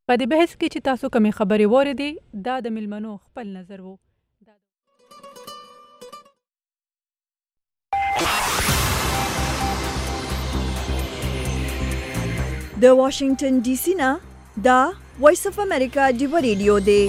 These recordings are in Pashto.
په دې بحث کې چې تاسو کومې خبرې واورېدې دا د میلمنو خپل نظر و. د واشنگټن ډي سي نه دا وایس اف امریکا ډیو ریډیو دی.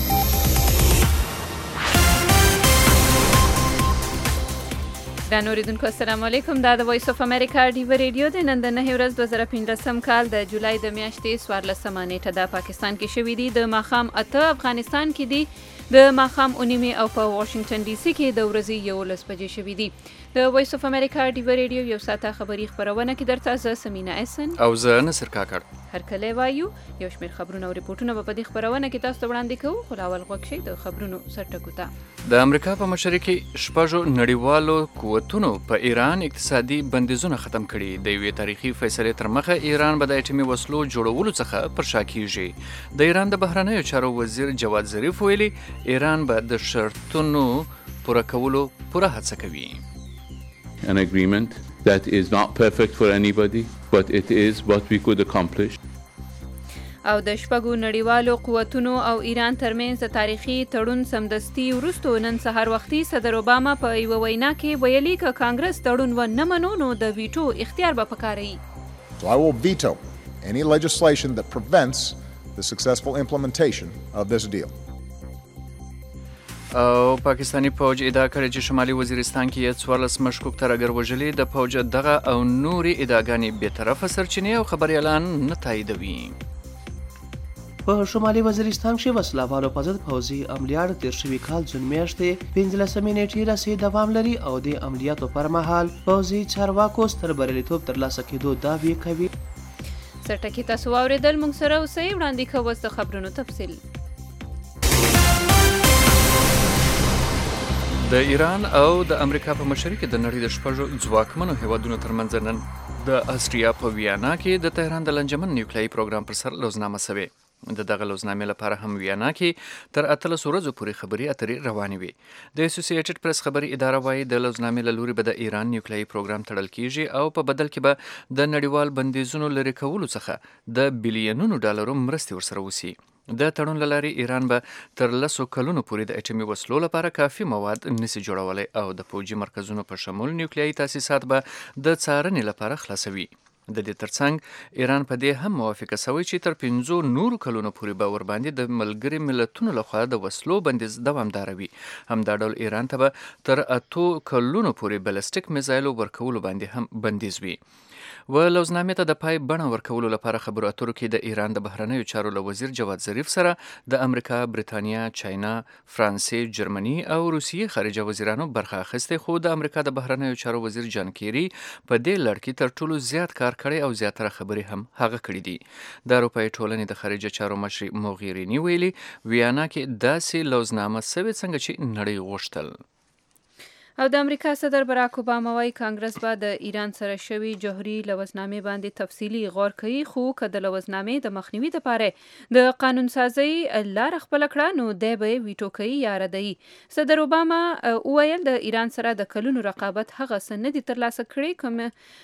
ګرانو اوریدونکو السلام علیکم. دا د وایس اف امریکا ډیو ریډیو دی. نن د 9 ورځ 2015 کال د جولای د میاشتې 14 نیټه د پاکستان کې شوې دي. د ماښام 8 افغانستان کې دي، د ماښام 9 او په واشنگټن ډي سي کې د ورځې 11 بجې شوې دي. د وایس اف امریکا ډیو ریډیو یو ساعته خبري خبرونه کې درته زه سمینا احسن او زه نصر کاکړ هر کله وایو. یو شمېر خبرونه او ریپورتونه په دې خبرونه کې تاسو ته وړاندې کوو، خو لاول غوږ شئ د خبرونو سرټکو ته. د امریکا په مشرۍ کې شپږو نړیوالو قوتونو په ایران اقتصادي بندیزونه ختم کړي. د یوې تاریخي فیصلې تر مخه ایران به د اټومي وسلو جوړولو څخه پر شا کیږي. د ایران د بهرنیو چارو وزیر جواد ظریف ویلي ایران به د شرطونو پوره کولو پوره هڅه کوي. An agreement that is not perfect for anybody, but it is what we could accomplish. او د شپږو نړیوالو قوتونو او ایران ترمنځ د تاریخي تړون سمدستي وروسته نن سهار وختي صدر اوباما په یوه وینا کې ویلي که کانګرس تړون ونه منو نو د ویټو اختیار به پکاروي. So I will veto any legislation that prevents the successful implementation of this deal. او پاکستانی فوج ادعا کړې چې شمالي وزیرستان کې 14 مشکوک ترهګر وژلي. د فوج دغه او نوري ادعاګانې بېطرفه سرچینې او خبري اعلان نه تاییدوي. په شمالي وزیرستان کې وسلوالو په ضد پوځي عملیات تیر شوي کال جون میاشتې 15 نیټې رسې دوام لري او د عملیاتو پر مهال پوځي چارواکو ستر بریالیتوب ترلاسه کېدو دعوې کوي. سرټکي تاسو واورېدل، موږ سره اوسئ. وړاندې کوو د خبرونو تفصیل. د ایران او د امریکا په مشرۍ کې د نړۍ د شپږو ځواکمنو هیوادونو ترمنځ نن د استریا په ویانا کې د تهران د لنجمن نیوکلیایي پروګرام پر سر لوزنامه سوې. د دغه لوزنامې لپاره هم ویانا کې تر 18 ورځو پورې خبري اترې روانې وي. د اسوسییټډ پریس خبري اداره وایي د لوزنامې له لوري به د ایران نیوکلیایي پروګرام تړل کیږي او په بدل کې به د نړیوال بندیزونو لرې کولو څخه د بلیونونو ډالرو مرستې ورسره وسی. د تړون له لارې ایران به تر 10 کلونو پورې د اټومي وسلو لپاره کافي مواد نشي جوړولی او د فوجي مرکزونو په شمول نیوکلیایي تاسیسات به د څارنې لپاره خلاصوي. د دې ترڅنګ ایران په دې هم موافقه شوی چې تر 5 نورو کلونو پورې به ورباندې د ملګري ملتونو لخوا د وسلو بندیز دوامدار وي. همدا ډول ایران ته به تر 8 کلونو پورې بلستیک میزایلو ورکولو باندې هم بندیز وي. و لوزنامې ته د پای بڼه ورکولو لپاره خبرو اترو کې د ایران د بهرنیو چارو له وزیر جواد ظریف سره د امریکا، بریتانیا، چاینا، فرانسې، جرمني او روسیې خارجه وزیرانو برخه اخیستې. خو د امریکا د بهرنیو چارو وزیر جان کیری په دې لړ کې تر ټولو زیات کار کړی او زیاتره خبرې هم هغه کړې دي. د اروپایي ټولنې د خارجه چارو مشر موغیرینی ویلي ویانا کې داسې لوزنامه سوې څنګه چې نړۍ غوښتل. او د امریکا صدر براک اوباما وايي کانګرس به د ایران سره شوی جوهري لوزنامې باندې تفصیلي غور کوي، خو که د لوزنامې د مخنیوي لپاره د قانون سازي لار خپل کړه نو دی به ویټو کوي یا ردوي. صدر اوباما وویل د ایران سره د کلونو رقابت هغه څه نه دي ترلاسه کړي کوم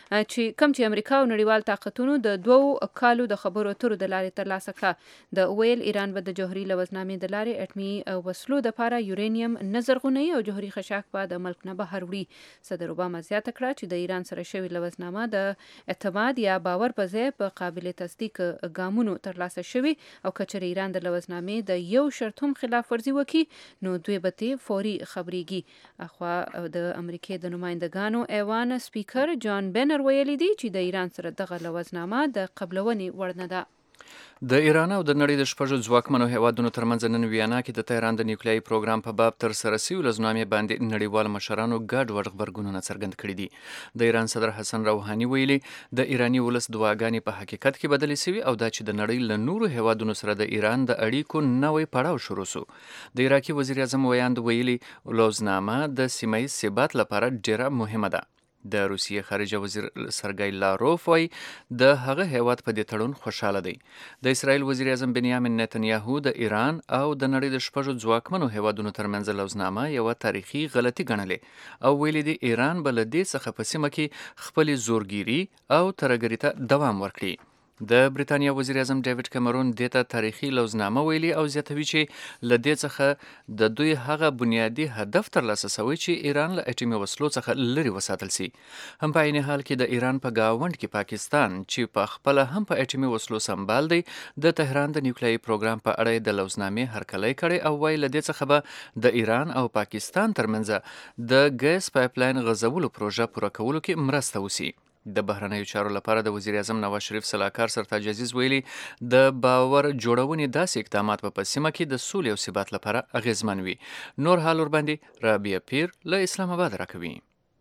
چې امریکا او نړیوال طاقتونو د 2 کالو د خبرو اترو د لارې ترلاسه کړه. د ویل ایران به د جوهري لوزنامې د لارې اټمي وسلو د لپاره یورانیم نه زرغونوي او جوهري خشاک به د ملک نه بهر وړي. صدر اوباما زیاته کړه چې د ایران سره شوی لوزنامه د اعتماد یا باور په ځای په قابل تصدیق ګامونو ترلاسه شوی او کچر ایران د لوزنامې د یو شرط هم خلاف ورزي وکړي نو دوی به فوري خبريږي. اخوا د امریکای د نمائندګانو ایوان سپیکر جان بینر ویلي دی چې د ایران سره دغه لوزنامه د قبلونې وړ نه ده. د ایران او د نړۍ د شپږو ځواکمنو هیوادونو ترمنځ نن ویانا کې د تهران د نیوکلیایي پروګرام په باب تر سره شوي لوزنامې باندې نړیوال مشرانو ګډ وډ غبرګونونه څرګند کړي دي. د ایران صدر حسن روحاني ویلي د ایراني ولس دعاګانې په حقیقت کې بدلې شوي او دا چې د نړۍ له نورو هیوادونو سره د ایران د اړیکو نوې پړاو شروع شو. د عراقي وزیر اعظم ویاند ویلي لوزنامه د سیمه ییز ثبات لپاره ډیره مهمه ده. د روسیې خارجه وزیر سرګی لاروف وایي د هغه هیواد په دې تړون خوشاله دی. د اسرائیل وزیر اعظم بنیامین نتنیاهو د ایران او د نړۍ د شپږو ځواکمنو هیوادونو ترمنځ لوزنامه یوه تاریخي غلطي ګڼلې او ویلي دی ایران به له دې څخه په سیمه کې خپلې زورګیري او ترهګرۍ ته دوام ورکړي. د بریتانیا وزیر اعظم ډیوډ کیمرون دې ته تاریخي لوزنامه ویلي او زیاتوي چې له دې څخه د دوی هغه بنیادي هدف ترلاسه شوی چې ایران له اټومي وسلو څخه لرې وساتل شي. هم په عین حال کې د ایران په گاوند کې پاکستان چې په خپل هم په اټومي وسلو سمبال دی د تهران د نیوکلیایي پروګرام په اړه د لوزنامې هرکلی کړی او وایي له دې څخه به د ایران او پاکستان ترمنځ د ګیس پایپلاین غځولو پروژه پوره کولو کې مرسته وشي. د بهرنیو چارو لپاره د وزیر اعظم نواز شریف سلاکار سرتاج عزیز ویلي د باور جوړونې داسې اقدامات په سیمه کې د سولې او ثبات لپاره اغیزمن وي. نور حال ورباندې رابعه پیر له اسلام آباد راکوي.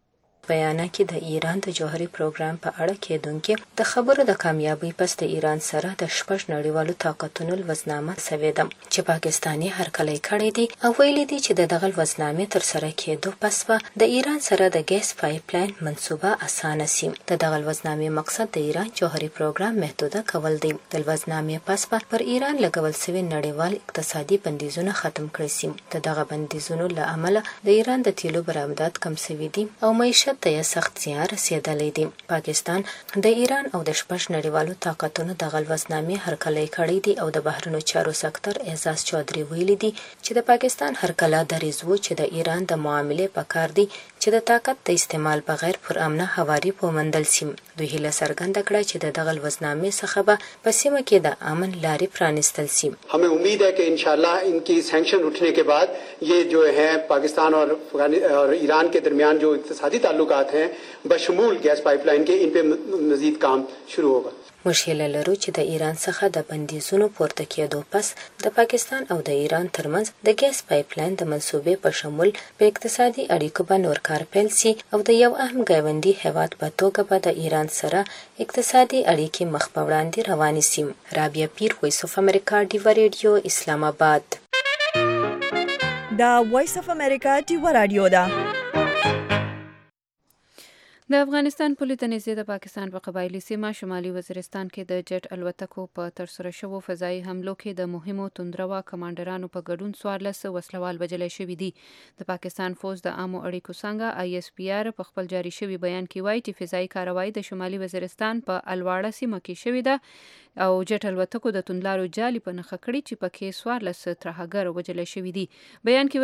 بیانه کې د ایران د جوهري پروګرام په اړه کېدونکې د خبرو د کامیابی پس د ایران سره د شپږ نړیوالو طاقتونو لوزنامه سوې ده چې پاکستاني هرکلی کړی دی او ویلي دی چې د دغه لوزنامې تر سره کېدو پس به د ایران سره د ګیس پایپلاین منصوبه اسانه سي. د دغه لوزنامې مقصد د ایران جوهري پروګرام محدوده کول دی. د لوزنامې پس به پر ایران لګول شوي نړیوال اقتصادي بندیزونه ختم کړي سي. د دغه بندیزونو له امله د ایران د تیلو برآمدات کم شوي دي او معیشت ته یې سخت زیان رسېدلی دی. پاکستان د ایران او د شپږ نړیوالو طاقتونو دغه لوزنامې هرکلی کړی دی او د بهرنیو چارو سکتر اعزاز چودھری ویلي دی چې د پاکستان هرکله دریځ و چې د ایران د معاملې په کار دی چې د طاقت د استعمال بغیر پر امنه هواري وموندل سي. دوی هیله څرګنده کړه چې د دغه لوزنامې څخه به په سیمه کې د امن لارې پرانیستل سي. हमें उम्मीद है कि इंशाल्लाह इनकी सैंक्शन उठने के बाद ये जो है पाकिस्तान और ईरान के दरमियान जो इक्तिसादी ताल्लुकात हैं बशमूल गैस पाइपलाइन के इन पे मजीद काम शुरू होगा. موږ هیله لرو چې د ایران څخه د بندیزونو پورته کېدو پس د پاکستان او د ایران ترمنځ د ګیس پایپلاین د منصوبې په شمول په اقتصادي اړیکو به نور کار پیل سي او د یو اهم ګاونډي هیواد په توګه به د ایران سره اقتصادي اړیکې مخ په وړاندې روانې سي. رابعه پیر، وایس اف امریکا، ډیوا ریډیو، اسلام آباد. دا وایس اف امریکا ډیوا رادیو ده. د افغانستان پولې ته نږدې د پاکستان په قبایلي سیمه شمالي وزیرستان کې د جټ الوتکو په ترسره شوو فضایي حملو کې د مهمو توندروا کمانډرانو په ګډون 14 وسلوال وژل شوي دي. د پاکستان فوج د عامو اړیکو څنګه ISPR په خپل جاري شوي بیان کې وایي چې فضایي کاروایی د شمالي وزیرستان په الواړه سیمه کې شوې ده او جټ الوتکو د توندلارو جالي په نښه کړي چې پکې 14 ترهګر وژل شوي دي. بیان کې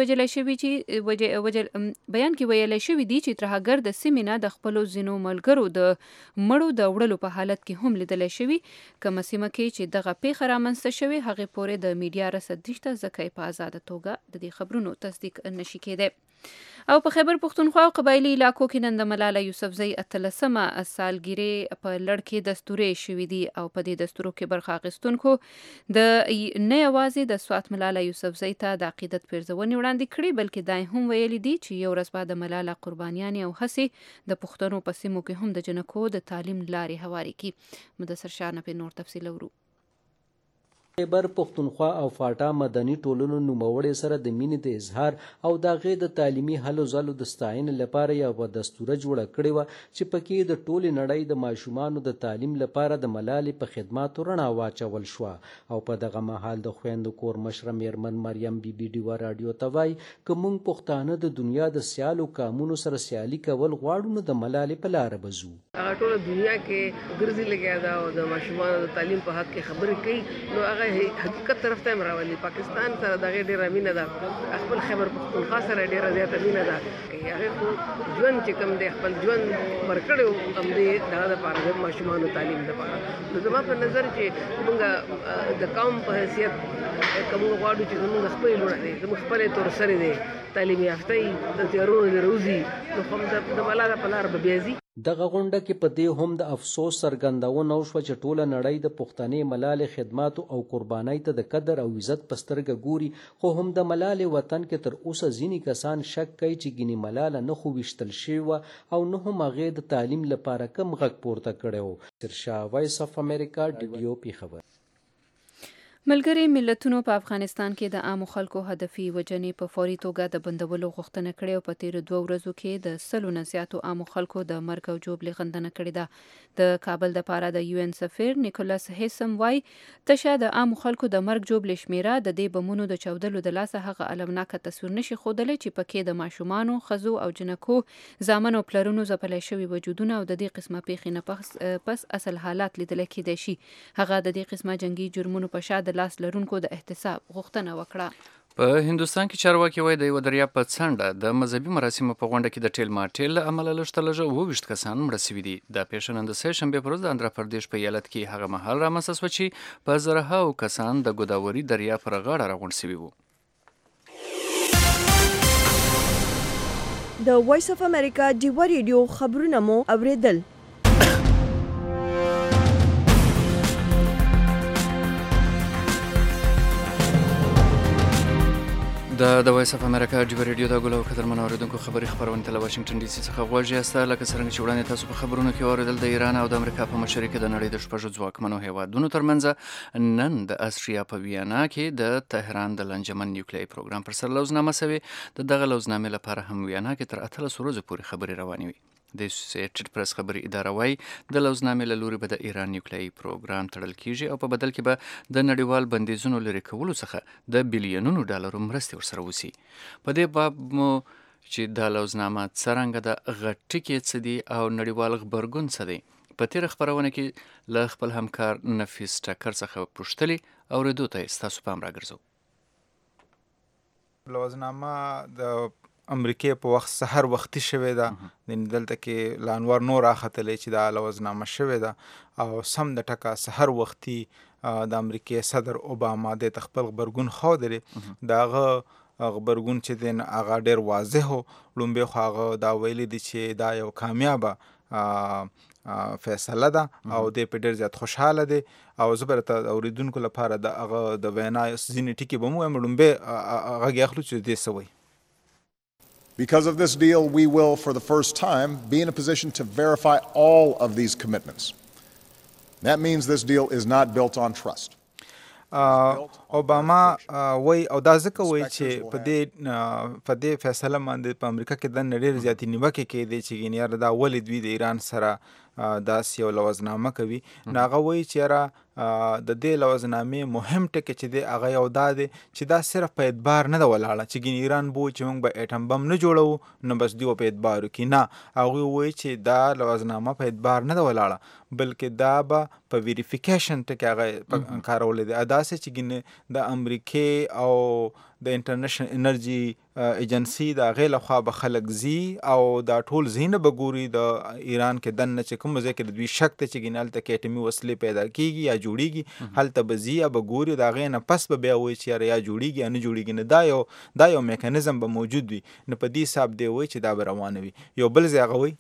ویل شوي دي چې ترهګر د سیمې نه د خپل ځینو ملګرو د مړو د وړلو په حالت کې هم لیدل شوي. کومه سیمه کې چې دغه پیښه رامنځته شوې هغې پورې د میډیا رسد نشته ځکه یې په ازاده توګه د دې خبرونو تصدیق نشي کېدی. او په خیبر پښتونخوا او قبایلي علاقو کې نن د ملاله یوسفزۍ 18مه سالګیرې په لړ کې دستورې شوي دي او په دې دستورو کې برخه اخیستونکو د نه یوازې د سوات ملاله یوسفزۍ ته د عقیدت پیرزونې وړاندې کړي بلکې دا هم ویلي دي چې یو ورځ بعد ملاله قربانیانې او هڅې د پښتنو په سیمو کې هم د جنکو د تعلیم لارې هوارې کړي. مدثر شاه نه په نور تفصیل ورو. خیبر پښتونخوا او فاټا مدني ټولنو نوموړې سره د مینې د اظهار او د هغې د تعلیمي هلو ځلو د ستاینې لپاره یوه دستوره جوړه کړې وه چې پکې د ټولې نړۍ د ماشومانو د تعلیم لپاره د ملالې په خدماتو رڼا واچول شوه. او په دغه مهال د خویندو کور مشره میرمن مریم بیبي ډیوا راډیو ته وایي که موږ پښتانه د دنیا د سیالو قامونو سره سیالي کول غواړو نو د ملالې په لاره به ځو. هغه ټوله دنیا کې ګرځي لګیا ده او د ماشومانو د تعلیم په حق کې خبرې کوي نو هغه حقیقت طرف ته راولي. پاکستان سره دغه ډیره مینه ده، خپل خیبر پښتونخوا سره ډیره زیاته مینه ده. هغه خو ژوند چې کوم دی خپل ژوند ورکړو هم دې دغه لپاره د ماشومانو تعلیم لپاره. نو زما په نظر چې موږ د قوم په حیثیت کوم غواړو چې موږ خپل لوړ دي زموږ خپل تور سره دي تعلیم یافته د تیارونو د روزي نو کوم د ملاله په لار به بیازي. دغه غونډه کې په دې هم د افسوس څرګندونه وشوه چې ټوله نړۍ د پښتنې ملالې خدماتو او قربانۍ ته د قدر او عزت په سترګه ګوري خو هم د ملالې وطن کې تر اوسه ځینې کسان شک کوي چې ګینې ملاله نه خو ویشتل شوې وه او نه هم هغې د تعلیم لپاره کم غږ پورته کړی و. شاه وایس اف امریکا ډیډیو پېښور. ملګري ملتونو په افغانستان کې د عامو خلکو هدفي وجنې په فوري توګه د بندولو غوښتنه کړې او په تیرو 2 ورځو کې د 100 نه زیاتو عامو خلکو د مرګ او ژوبلې غندنه کړې ده. د کابل د پاره د UN سفیر نیکولاس هیسم وای تشه د عامو خلکو د مرګ ژوبلې شمیره د دې بمونو د چاودلو د لاسه هغه المناکه تصویر نشي ښودلی چې پکې د ماشومانو، ښځو او جنکو، زامن او پلرونو ځپلی شوي وجودونه او د دې قسمه پیښې نه پس اصل حالات لیدل کېدای شي. هغه د دې قسمه جنگي جرمونو په شا د لاس لرونکو د احتساب غوښتنه وکړه. په هندوستان کې چارواکي وایي د یو دریاب په څنډه د مذهبي مراسمو په غونډه کې د ټیل ماټیل له امله لږ تر لږه 22 کسان مړه سوي دي. دا پیښه نن د سه شنبې په ورځ د اندرا پردیش په ایالت کې هغه مهال رامنځته شوه چې په زرهاو کسان د ګوداوري دریاب پر غاړه راغونډ سوي وو. د وایس اف امریکا ډیوا ریډیو خبرونه مو اوریدل. د وایس اف امریکا ډیوا ریډیو د ګلو قدرمن اوریدونکو خبري خبرونه ته له واشنگټن ډي سي څخه غوږ یاست. لکه څنګه چې وړاندې تاسو په خبرونو کې اوریدل د ایران او د امریکا په مشرۍ کې د نړۍ د شپږ ځواکمنو هیوادونو ترمنځ نن د استریا په ویانا کې د تهران د لنجمن نیوکلیري پروګرام پر سر لوزنامه شوې. د دغه لوزنامې لپاره هم ویانا کې تر 18 ورځې پورې خبري روانې وي. د اسوسییټډ پریس خبري اداره وايي د لوزنامې له لوري به د ایران نیوکلیري پروګرام تړل کیږي او په بدل کې به د نړیوال بندیزونو لرې کولو څخه د بلیونونو ډالرو مرستې ورسره وشي. په دې باب مو چې د لوزنامه څرنګه د غټکې څه دي او نړیوال غبرګون څه دی په تیر خبرونه کې له خپل همکار نفیس ټکر څخه پوښتلي اوریدو ته ستاسو پام راګرځو. لوزنامه د امریکې په وخت سحر وختي شوې ده. د دلته کې لانوار نور راختلې چې دا لوزنامه شوې ده او سم د ټکا سحر وختي د امریکې صدر اوباما د خپل غبرګون خودري داغه غبرګون چې دین هغه ډیر واضح و. لومبه خو هغه دا ویلي دي چې دا یو کامیابه فیصله ده او د په ډیر زیات خوشاله دي او زبرته اوریدونکو لپاره د هغه د وینا ځینې ټکي به مو لومبه هغه اخلو چې دې سوي. Because of this deal, we will, for the first time, be in a position to verify all of these commitments. That means this deal is not built on trust. اوباما وای او دا ځکه وای چې په دې فیصله باندې په امریکا کې د نړۍ زیاتې نیوکه کې دي چې ګینیار دا ولید وی د ایران سره داسې یو لوزنامه کوي. ناغه وای چې را د دې لوزنامې مهم ټکی چې دی هغه یو دا دی چې دا صرف په اعتبار نه ده ولاړه چې ګین ایران بو چې موږ به اټم بم نه جوړو نو بس دیو په اعتبار کې نه. هغه وای چې دا لوزنامه په اعتبار نه ده ولاړه بلکې دا به په ویریفیکیشن ټکی هغه کارول دي. اداسه چې ګین د امریکای او د انټرنیشنل انرژي ایجنسی د غیله خوا به خلک زی او دا ټول زینه به ګوري د ایران کې دنه چې کوم ځای کې د دوی شک ته چې ګینال ته کېټمی وسلې پیدا کیږي یا جوړیږي هلته به زی یا به ګوري دا غینه پس به بیا وای چې یا جوړیږي یا نه جوړیږي نه دا یو میکانیزم به موجود وي نه په دې حساب دی وای چې دا به روان وي. یو بل ځای غوي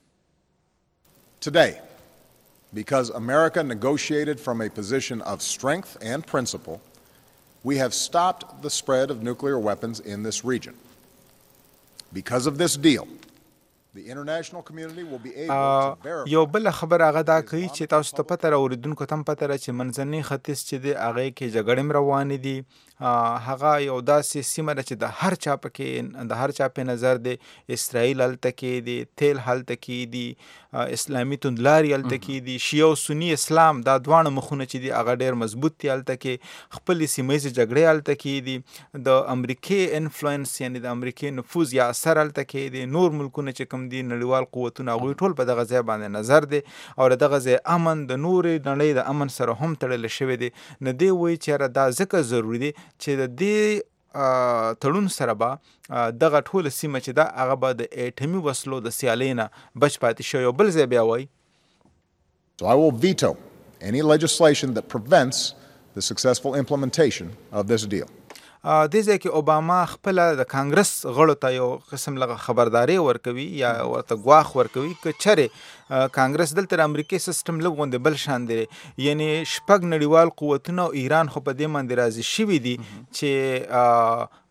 Today, because America negotiated from a position of strength and principle, we have stopped the spread of nuclear weapons in this region. Because of this deal, the international community will be able to verify. یو بل خبر هغه دا کوي چې تاسو ته پته راوړیدونکو تم پته را چې منځنی ختیځ چې دی هغه کې جګړې روان دي. هغه یو داسې سیمه ده چې د هر چا په نظر دی اسرائیل هلته کې دی، تیل هلته کې دی، اسلامي توندلاري هلته کې دي، شیعه او سني اسلام دا دواړه مخونه چې دي هغه ډیر مضبوط دي. هلته کې خپل سیمه جګړې هلته کې دي، د امریکای انفلوئنس یعنی د امریکای نفوذ یا اثر هلته کې دي. نور ملکونه چې کوم دي نړیوال قوتونه هغوی ټول په دغه ځای باندې نظر دی او دغه ځای امن د نورې نړۍ د امن سره هم تړلی شوی دی. نه دی وایي چې دا ځکه ضروري دی چې د دې تړون سره به دغه ټول سیمه چې دا هغه به د اټمي وسلو د سیالۍ نه بچ پاتې شي. یو بل ځای بیا وایي So I will veto any legislation that prevents the successful implementation of this deal. دې ځای کې اوباما خپل د کانګرس غړو ته یو قسم لغه خبرداري ورکوي یا ورته ګواښ ورکوي که چېرې کانګرس دلته د امریکای سیستم لږ غوندې بل شان دی، یعنی شپږ نړیوال قوتونه او ایران خو په دې باندې راضي شوي دي چې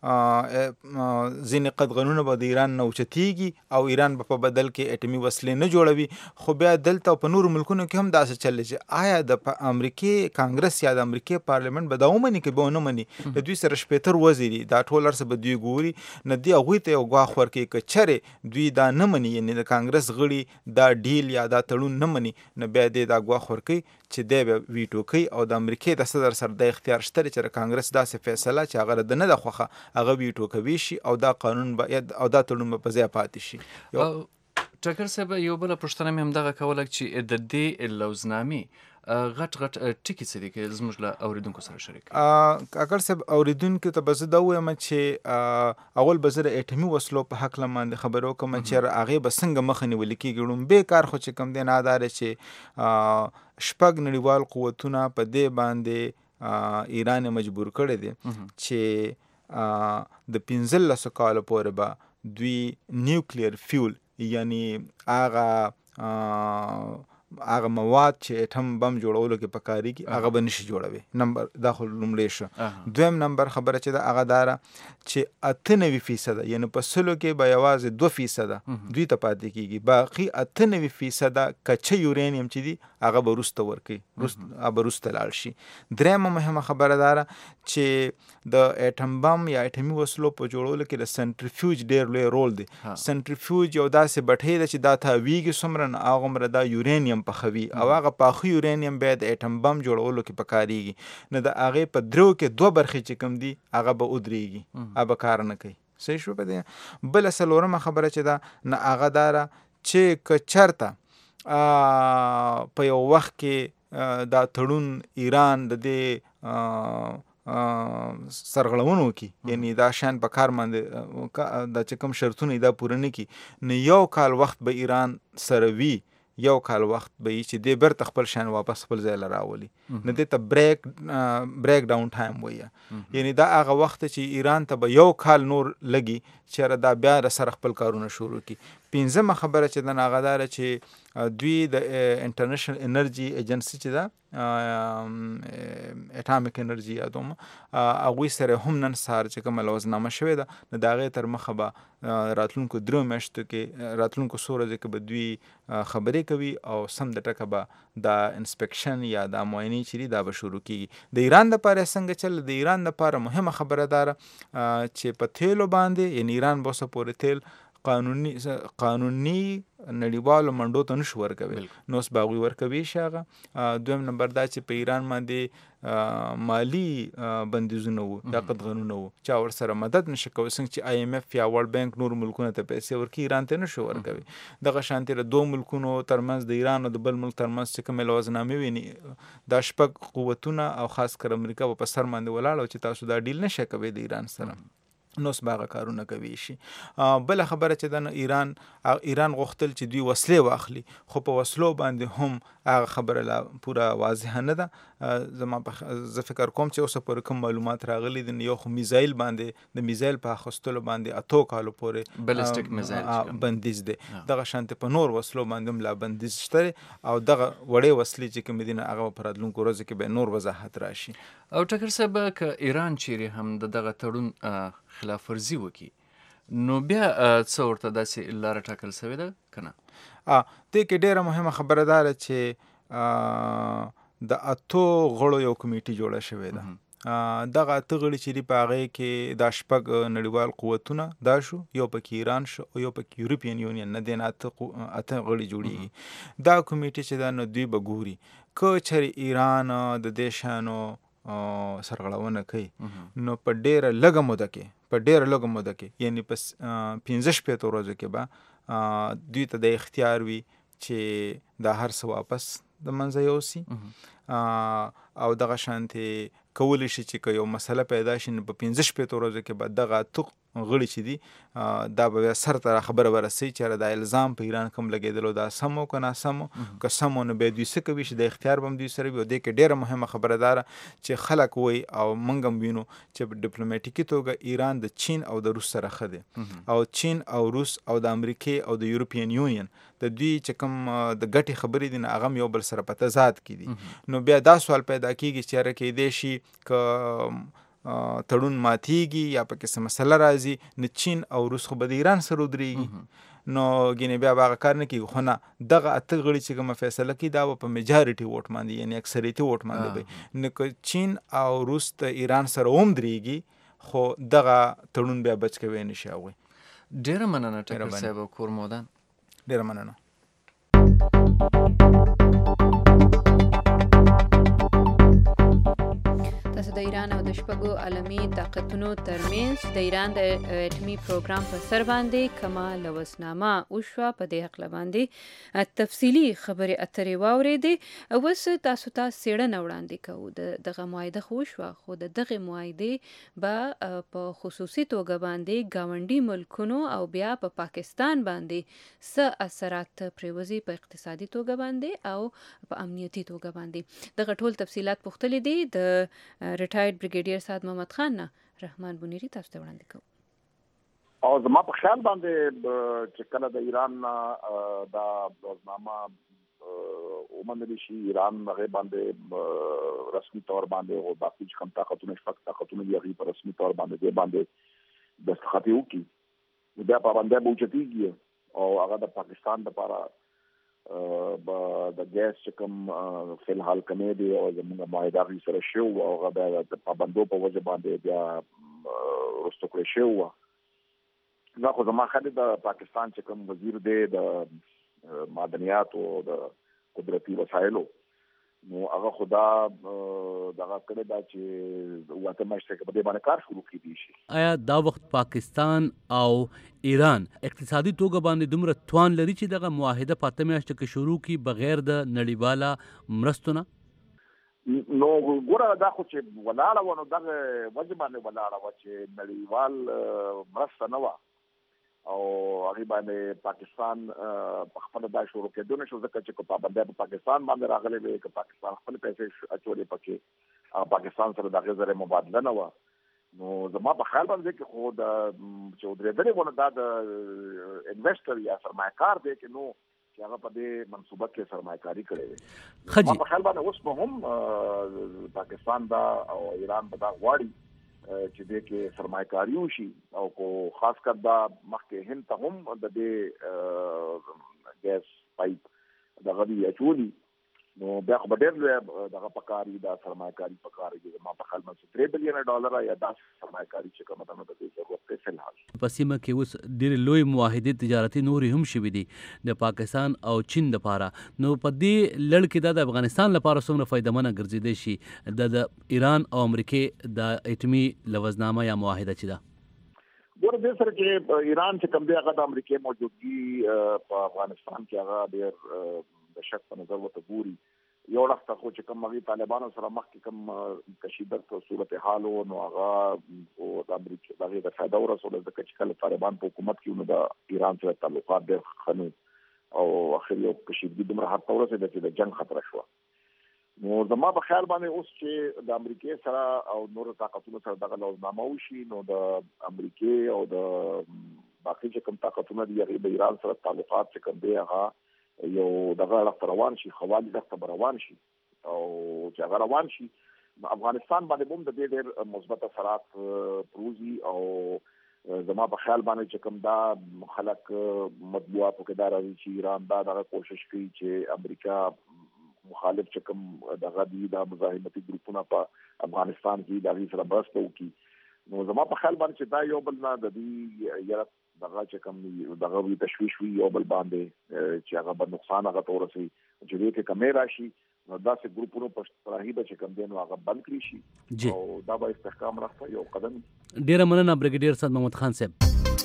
ځینې قدغنونه به د ایران نه اوچتېږي او ایران به په بدل کې اټومي وسلې نه جوړوي. خو بیا دلته په نورو ملکونو کې هم داسې چل چې آیا د امریکې کانګرس یا د امریکې پارلیمنت به دا ومني که به ونه مني؟ د دوی سره 70 وزیري دا ټول هر څه به دوی ګوري، نه دوی هغوی ته یو ګواښ ورکوي که چرې دوی دا نه مني، یعنې د کانګرس غړي دا ډیل یا دا تړون نه مني، نو بیا دی دا ګواښ ورکوي چې دی به ویټو کوي او د امریکې د صدر سره د اختیار شته چې د کانګرس داسې فیصله چې هغه د نه ده خوښه هغه ویټو کوي شي او دا قانون به او دا تړون به په ځای پاتې شي. ټاکر صاحب یو بله پوښتنه مې همدغه کوله چې د دې لوزنامې غټ ټکي څه دي که زموږ له اوریدونکو سره شریک کاکړ صاحب اوریدونکو ته به زه دا ووایم چې اول به زه د اټومي وسلو په هکله باندې خبرې وکړم چې هغې به څنګه مخه نیول کېږي. لومبی کار خو چې کوم دی نه دا دی چې 6 نړیوال قوتونه په دې باندې ایران مجبور کړی دی چې د 15 کالو پورې به دوی نیوکلیر فیول یعنی هغه مواد چې اټم بم جوړولو کې پکارېږي هغه به نشي جوړوي. نمبر دا خو لومړی شو. دویم نمبر خبره چې ده هغه داره چې 98% یعنی په 100 کې به یوازې 2% دوی ته پاتې کېږي، باقي 98% کچه یورانیم چې دي هغه به وروسته ورکوي، هغه به وروسته لاړ شي. دریمه مهمه خبره داره چې د اټم بم یا اټمي وسلو په جوړولو کې د سنټریفیوج ډېر لوی رول دی. سنټریفیوج یو داسې بټۍ ده چې دا تاویږي څومره نو هغومره دا یورانیم پخوي او هغه پاخه یورانیم بیا د اټم بم جوړولو کې پکارېږي. نو د هغې په 3 کې 2 برخې چې کوم دي هغه به ودرېږي، هغه به کار نه کوي. صحیح شو په دې. بله څلورمه خبره چې ده نه هغه داره چې که چېرته په یو وخت کې دا تړون ایران د دې سرغړونو کې یعنی دا شان په کار باندې دا چې کوم شرطونه دا پوره نه کړي نو 1 کال وخت به ایران سره وي، 1 کال وخت به یې چې دې بیرته خپل شان واپس خپل ځای له راولي. نو دې ته بریک ډاون ټایم وایي، یعنی دا هغه وخت چې ایران ته به 1 کال نور لګي چې دا بیا سره خپل کارونه شروع کړي. 5مه خبره چې ده هغه داره چې دوی د انټرنیشنل انرژي ایجنسي چې ده اټامیک انرژي یادوم هغوی سره هم نن سهار چې کومه لوزنامه شوې ده نو د هغې تر مخه به راتلونکو 3 میاشتو کې راتلونکو څو ورځو کې به دوی خبرې کوي او سم د ټکه به دا انسپیکشن یا دا معاینې چې دي دا به شروع کېږي. د ایران دپاره څنګه چل؟ د ایران دپاره مهمه خبره داره چې په تیلو باندې یعنی ایران به اوسه پورې تیل قانوني نړیوالو منډو ته نشو ورکوي، نو اوس به هغوی ورکوي شي هغه. دویم نمبر دا چې په ایران باندې مالی بندیزونه وو، دا قدغنونه وو، چا ورسره مدد نشي کوي. څنګه چې IMF یا ورلډ بانک نور ملکونو ته پیسې ورکوي ایران ته نشو ورکوي. دغه شانتې د 2 ملکونو ترمنځ د ایران او د بل ملک ترمنځ چې کومې لوزنامې وي دا 6 قوتونه او خاص کر امریکا په سر باندې ولاړ چې تاسو دا ډیل نشئ کوئ د ایران سره، نو اوس به هغه کارونه کوي شي. بله خبره چې ده ایران غوښتل چې دوی وسلې واخلي خو په وسلو باندې هم هغه خبره لا پوره واضحه نه ده. زه فکر کوم چې اوسه پورې کوم معلومات راغلي دي یو خو میزایل باندې د میزایل په اخیستلو باندې 8 کالو پورې بلسټیک میزایل بندیز دی. دغه شانتې په نور وسلو باندې هم لا بندیز شته او دغه وړې وسلې چې کومې دي هغه په راتلونکو ورځو کې به نور وضاحت راشي. او ټکر صاحب که ایران چیرې هم دغه تړون خلاف ورزي وکړي نو بیا څه ورته داسې لاره ټاکل سوې ده که نه؟ دې کې ډېره مهمه خبره دا ده چې د 8 غړو یو کمیټي جوړه شوې ده. دغه 8 غړي چې دي په هغې کې دا 6 نړیوال قوتونه دا شو، یو پکې ایران شو او یو پکې یورپین یونین نه دی، 8 غړي جوړېږي. دا کمیټي چې دا نو دوی به ګوري که چېرې ایران د دې شیانو سرغړونه کوي نو په ډېره لږه موده کې یعنی په 15 ورځو کې به دوی ته د اختیار وي چې دا هر څه واپس د منځه یوسي او دغه شانتې کولی شي چې که یو مسله پیدا شي نو په 15 ورځو کې به دغه غړي چې دي دا به سر ته خبره ورسوي چې دا الزام په ایران کوم لګېدلو دا سم و که ناسم و، که سم و نو بیا دوی څه کوي چې د اختیار به هم دوی سره وي. او دې کې ډېره مهمه خبره داره چې خلک وایي او موږ هم وینو چې په ډیپلوماټیکي توګه ایران د چین او د روس سره ښه دی او چین او روس او د امریکې او د یورپین یونین د دوی چې کوم د ګټې خبرې دي نه هغه هم یو بل سره په تضاد کې دي. نو بیا دا سوال پیدا کېږي چې یاره کیدی شي که تړون ماتیږي یا پکې څه مسله راځي، نو چین او روس خو به د ایران سره ودرېږي. نو ګینې بیا به هغه کار نه کېږي، خو نه دغه اته غړي چې کومه فیصله کوي دا به په میجارټي ووټ باندې یعنې اکثریتي ووټ باندې وي. نو که چین او روس د ایران سره هم درېږي خو دغه تړون بیا بچ کوی نه شي هغوی. ډېره مننه ټکر صاحب او کور مودان. ډېره مننه. تاسو د ایران او د شپږو عالمي طاقتونو ترمنځ د ایران د اټومي پروګرام په سر باندې کومه لوثنامه وشوه په دې هکله باندې تفصیلي خبرې اترې واورېدې. اوس تاسو ته څېړنه وړاندې کوو. دغه معاهده خو وشوه، خو د دغې معاهدې به په خصوصي توګه باندې ګاونډي ملکونو او بیا په پاکستان باندې څه اثرات پرېوځي په اقتصادي توګه باندې او په امنیتي توګه باندې. دغه ټول تفصیلات پوښتلي دي د ریټایرډ بریګیډیر سعد محمد خان نه. رحمان بنيري تاسو ته وړاندې کوم. او زما په خیال باندې چې کله د ایران دا روزنامه ومنل شي، ایران هغه باندې رسمي تور باندې او باقي کوم طاقتونه شپږ طاقتونه یې په رسمي تور باندې دې باندې دستخط وکړي، بیا په باندې به اوچتېږي او هغه د پاکستان لپاره د ګیس چې کوم فی الحال کمې دي او زموږ معاهده غي سره شو او هغه د پابندو په وجه باندې بیا رستو کړی شو. نو خو زما خالي د پاکستان چې کوم وزیر دی د معدنیات او د قدرتي وسایلو، نو هغه خدا دغه کړه دا چې واته مشته کې په دې باندې کار شروع کړي شي. آیا دا وخت پاکستان او ایران اقتصادي توګه باندې دومره توان لري چې دغه معاهده په اته میاشتو کې شروع کړي بغیر د نړیواله مرستو نه؟ نو ګوره دا خو چې ولاړه و نو دغه وجه باندې ولاړه و چې نړیوال مرسته نه وه او هغه باندې پاکستان خپل دا شروع کېدو نشو ځکه چې کو پابندي په پاکستان باندې راغلي وي چې پاکستان خپل پیسې اچولې پکې پاکستان سره د غزره مبادله نه و. نو زما په خیال باندې کې خو د چې درېدلې ونه دا د انویسټر یا سرمایه‌کار دی چې نو چې هغه په دې منصوبه کې سرمایه‌کاري کړې وي. زما په خیال باندې اوس به هم پاکستان دا او ایران به دا غواړي چې دې کې سرمایه‌کاري وشي او کو خاص کر دا مخکې هند ته هم د دې ګیس پایپ دغه دی اچولي، نو بیا خو به ډېر دغه پکاري دا سرمایه‌کاري پکاري چې ما په خیال باندې $3 بلین یا دا سرمایه‌کاري چې کومه ده نو د دې ضرورت دی فی الحال. په سیمه کې اوس ډېرې لوی معاهدې تجارتي نورې هم شوي دي د پاکستان او چین لپاره، نو په دې لړ کې دا د افغانستان لپاره څومره فایدهمنه ګرځېدی شي د ایران او امریکې د اټومي لوزنامه یا معاهده چې ده؟ ګوره دې سره چې ایران چې کوم دی هغه د امریکې موجودګي په افغانستان کې هغه ډېر د شک په نظر ورته ګوري. یو وخت خو چې کوم هغه طالبانو سره مخکې کوم کشیدت په صورتحال نو هغه او د امریکا دغه د فایده ورسول د کچکل طالبان په حکومت کې نو د ایران سره تعلقات ډېر خنو او اخر یو کشیدګي دومره حتی ورسېده چې د جنگ خطر شو. نو زما په خیال باندې اوس چې د امریکای سره او نور طاقتونو سره دغه لوزنامه وشي نو د امریکای او د باقي چې کوم طاقتونه دي هغه د ایران سره تعلقات چې کوم دی هغه یو دغه روان شي، خوالي دغه روان شي او چې هغه روان شي افغانستان باندې هم د دې ډېر مثبت اثرات پروزي او زما په خیال باندې چې کوم دا خلک مطبوعاتو کې دا راځي چې ایران دا دغه کوشش کوي چې امریکا مخالف چې کوم دغه دي دا مزاحمتي ګروپونه په افغانستان کې د هغې سره مرسته وکړي. نو زما په خیال باندې چې دا یو بل نه د دې یاره دغه چې کوم دغه تشویش وي یو بل باندې چې هغه به نقصان هغه ته ورسوي چې دې کې کمې راشي نو داسې ګروپونو په طرحي به چې کوم دی نو هغه بند کړي شي او دا به استحکام راځي یو قدم. ډېره مننه بریګیډیر سعد محمد خان صاحب.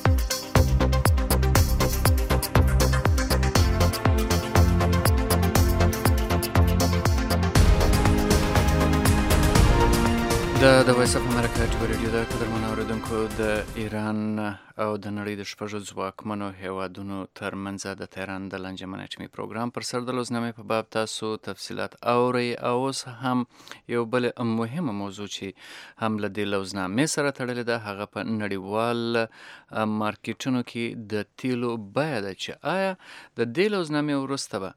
د وایس اف امریکا ټي رادیو د قدرمنو اوریدونکو د ایران او د نړۍ د شپږو ځواکمنو هیوادونو ترمنځ د تهران د لانجمن اټومي پروګرام پر سر د لوزنامې په باب تاسو تفصیلات اورئ. او اوس هم یو بل مهمه موضوع چې هم له دې لوزنامې سره تړلې ده هغه په نړیوال مارکیټونو کې د تیلو بیه ده چې آیا د دې لوزنامې وروسته به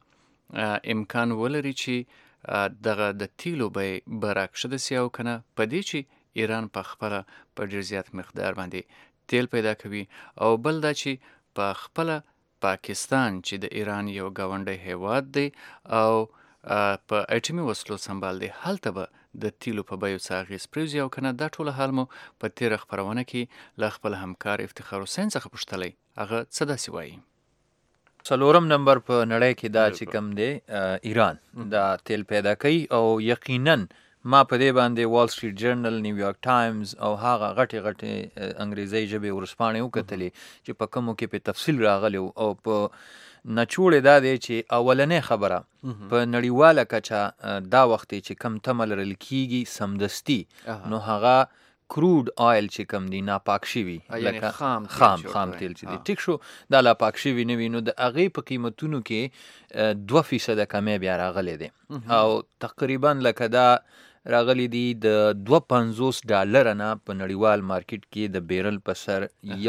امکان ولري چې دغه د تیلو بیې به راکښته سي او که نه، په دې چې ایران په خپله په ډېر زیات مقدار باندې تیل پیدا کوي، او بل دا چې په خپله پاکستان چې د ایران یو ګاونډی هیواد دی او په اټومي وسلو سمبال دی، هلته به د تیلو په بیو څه اغېز پرېوځي او که نه. دا ټوله حال مو په تېره خپرونه کې له خپل همکار افتخار حسین څخه پوښتلی، هغه څه داسې وایي. 4 نمبر په نړۍ کې دا چې کوم دی ایران دا تیل پیدا کوي، او یقینا ما په دې باندې وال سټریټ جرنل، نیویارک ټایمز او هغه غټې انګریزي ژبې ورسپاڼې وکتلې چې په کومو کې په تفصیل راغلی او په نچوړې دا دی چې اولنې خبره په نړیواله کچه دا وخت چې کم تمه لرل کیږي سمدستي، نو هغه کروډ آیل چې کم دی ناپاک شوي، لکه خام تیل چې دی، ټیک شو، دا لا پاک شوي نه وي، نو د هغې په قیمتونو کې 2% کمی بیا راغلی دی، او تقریبا لکه دا راغلی دی د $2.50 نه په نړیوال مارکیټ کې د بیرل په سر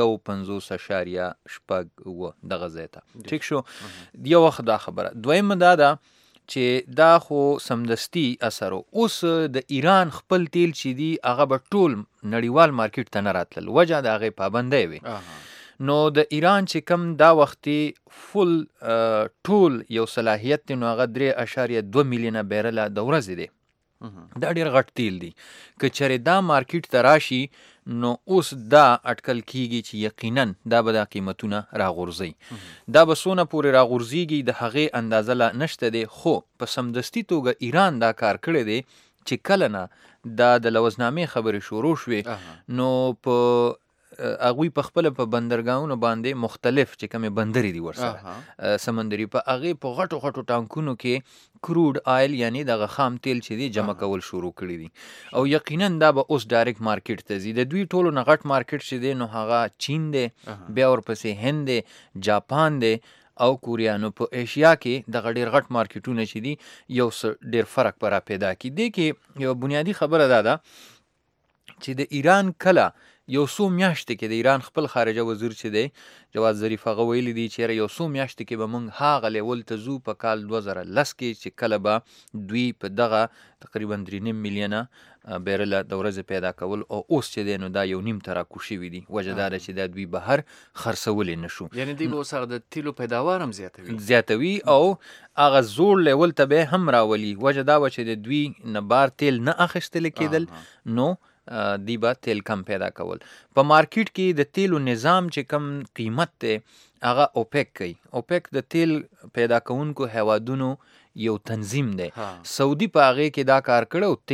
1.50.7 دغه ځای ته، ټیک شو. یو وخت دا خبره. دویمه دا ده چې دا خو سمدستي اثر، اوس د ایران خپل تیل چې دی هغه به ټول نړیوال مارکیټ ته نه راتلل، وجه د هغې پابندۍ وي. نو د ایران چې کم دا وختي فل ټول یو صلاحیت دی، نو هغه 3.2 میلیونه بیرله د ورځې دی. دا ډېر غټ تیل دی. که چېرې دا مارکیټ ته راشي، نو اوس دا اټکل کیږي چې یقینا دا به دا قیمتونه راغورځي. دا به څونه پورې راغورځېږي د هغې اندازه لا نشته دی، خو په سمدستي توګه ایران دا کار کړی دی چې کله نه دا د لوزنامې خبرې شروع شوې، نو په هغوی په خپله په بندرګاهونو باندې مختلف چې کومې بندرې دي ورسره سمندري، په هغې په غټو غټو ټانکونو کې کروډ آیل یعنی دغه خام تیل چې دی جمع کول شروع کړي دي، او یقینا دا به اوس ډایرکټ مارکیټ ته ځي. د دوی ټولو نه غټ مارکیټ چې دی نو هغه چین دی، بیا ورپسې هند دی، جاپان دی او کوریا. نو په ایشیا کې دغه ډېر غټ مارکیټونه چې دي یو څه ډېر فرق به را پیدا کړي. دې کې یو بنیادي خبره دا ده چې د ایران کله یو څو میاشتې کې د ایران خپل خارجه وزیر چې دی جواد ظریف هغه ویلی دی چې یو څو میاشتې کې به موږ هغه لیول ته ځو په کال 2010 کې چې کله به دوی په دغه تقریبا 3.5 میلیونه بیرله د ورځې پیدا کول، او اوس چې دی نو دا 1.5 ته راکوز شوي دي. وجه دا ده چې دا دوی بهر خرڅولی نه شو، یعنې دوی به اوس هغه د تیلو پیداوار هم زیاتوي او هغه زوړ لیول ته به هم راولي. وجه دا وه چې د دوی نه بار تیل نه اخیستلی کېدل، نو دی با تیل کم پیدا کول. په مارکیټ کې د تیلو نظام چې کم قیمت دی هغه اوپیک کوي. اوپیک د تیل پیدا کوونکو هیوادونو یو تنظیم دی. سعودي په هغې کې دا کار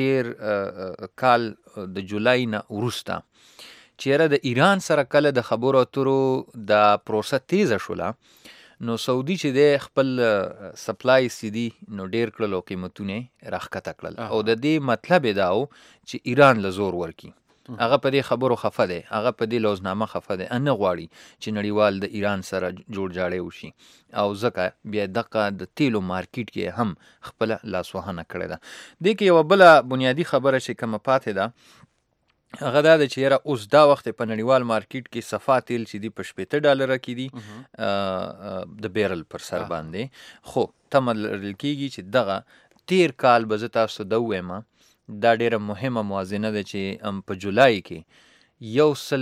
کړی 13 کال د جولای نه وروسته چیرې د ایران سره کله د خبرو اترو د پروسه تیزه شوله، نو سعودي چې دی خپل سپلای سیدي نو ډیر کړل او قیمتونه راښکته کړل، او د دې مطلب دا و چې ایران له زور ورکي. هغه په دې خبرو خفه دی، هغه په دې لوزنامه خفه دی، نه غواړي چې نړیوال د ایران سره جوړ جاړی وشي، او ځکه بیا دغه د تیلو مارکیټ کې هم خپل لاسوهنه کړې ده. دې کې یوه بله بنیادي خبره چې کومه پاتې ده هغه دا ده چې یاره اوس دا وخت په نړیوال مارکیټ کې صفا تیل چې دی په $80 کې دي د بیرل پر سر باندې، خو تمه لرل کېږي چې دغه تیر کال به زه تاسو ته ووایم دا ډېره مهمه موازنه ده چې په جولای کې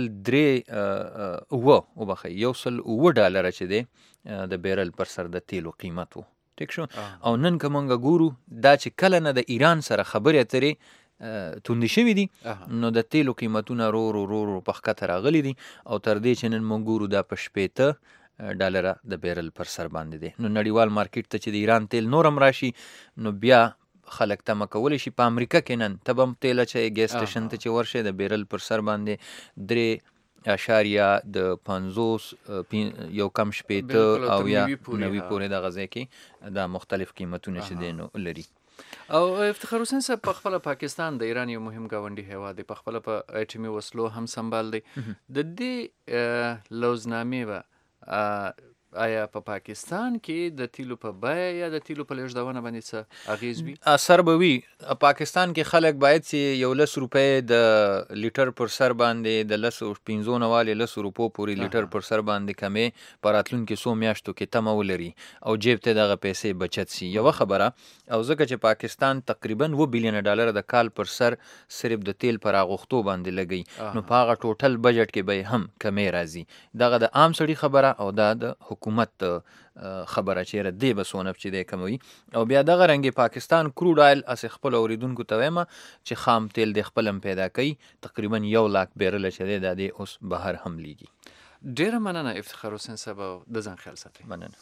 $107 چې دی د بیرل پر سر د تیلو قیمت و، ټیک شو. او نن که مونږ ګورو دا چې کله نه د ایران سره خبرې اترې توندې شوي دي، نو د تیلو قیمتونه رو رو رو رو په ښکته راغلي دي، او تر دې چې نن مونږ ګورو دا په $80 د بیرل پر سر باندې دی. نو نړیوال مارکیټ ته چې د ایران تیل نور هم راشي، نو بیا خلک تمه کولی شي په امریکا کې نن ته به هم تیل اچوي ګیس سټیشن ته چې ورشي د بیرل پر سر باندې 3.50 یو کم شپېته او یا 90 پورې دغه ځای کې دا مختلف قیمتونه چې دی نو لري. او افتخار حسین صاحب په خپله پاکستان د ایران یو مهم ګاونډي هیواد دی، په خپله په اټومي وسلو هم سمبال دی. د دې لوزنامې به آیا په پاکستان کې د تیلو په بیه یا د تیلو په لیږدونه باندې څه اغیز وي؟ اثر به وي. پاکستان کې خلک باید چې یو 10 روپۍ د لیټر پر سر باندې د 15 والي 10 روپو پورې لیټر پر سر باندې کمې په راتلونکو څو میاشتو کې تمه ولري او جیب ته دغه پیسې بچت شي. یوه خبره، او ځکه چې پاکستان تقریبا $1 بلین د کال پر سر صرف د تیل پر اغوښتو باندې لګي، نو په هغه ټوټل بجټ کې به هم کمې راځي. دغه د عام سړي خبره او دا د حکومت خبره چې ردی به سونه چې دی کموي. او بیا دغه رنګ پاکستان کروډ آیل اس خپل اوریدونکو ته وایم چې خام تیل د خپلم پیدا کوي، تقریبا 1 لاک بیرل چې دی د اوس بهر هم لیږي. ډیره مننه افتخار حسین صاحب، د ځان خیال ساتئ. مننه.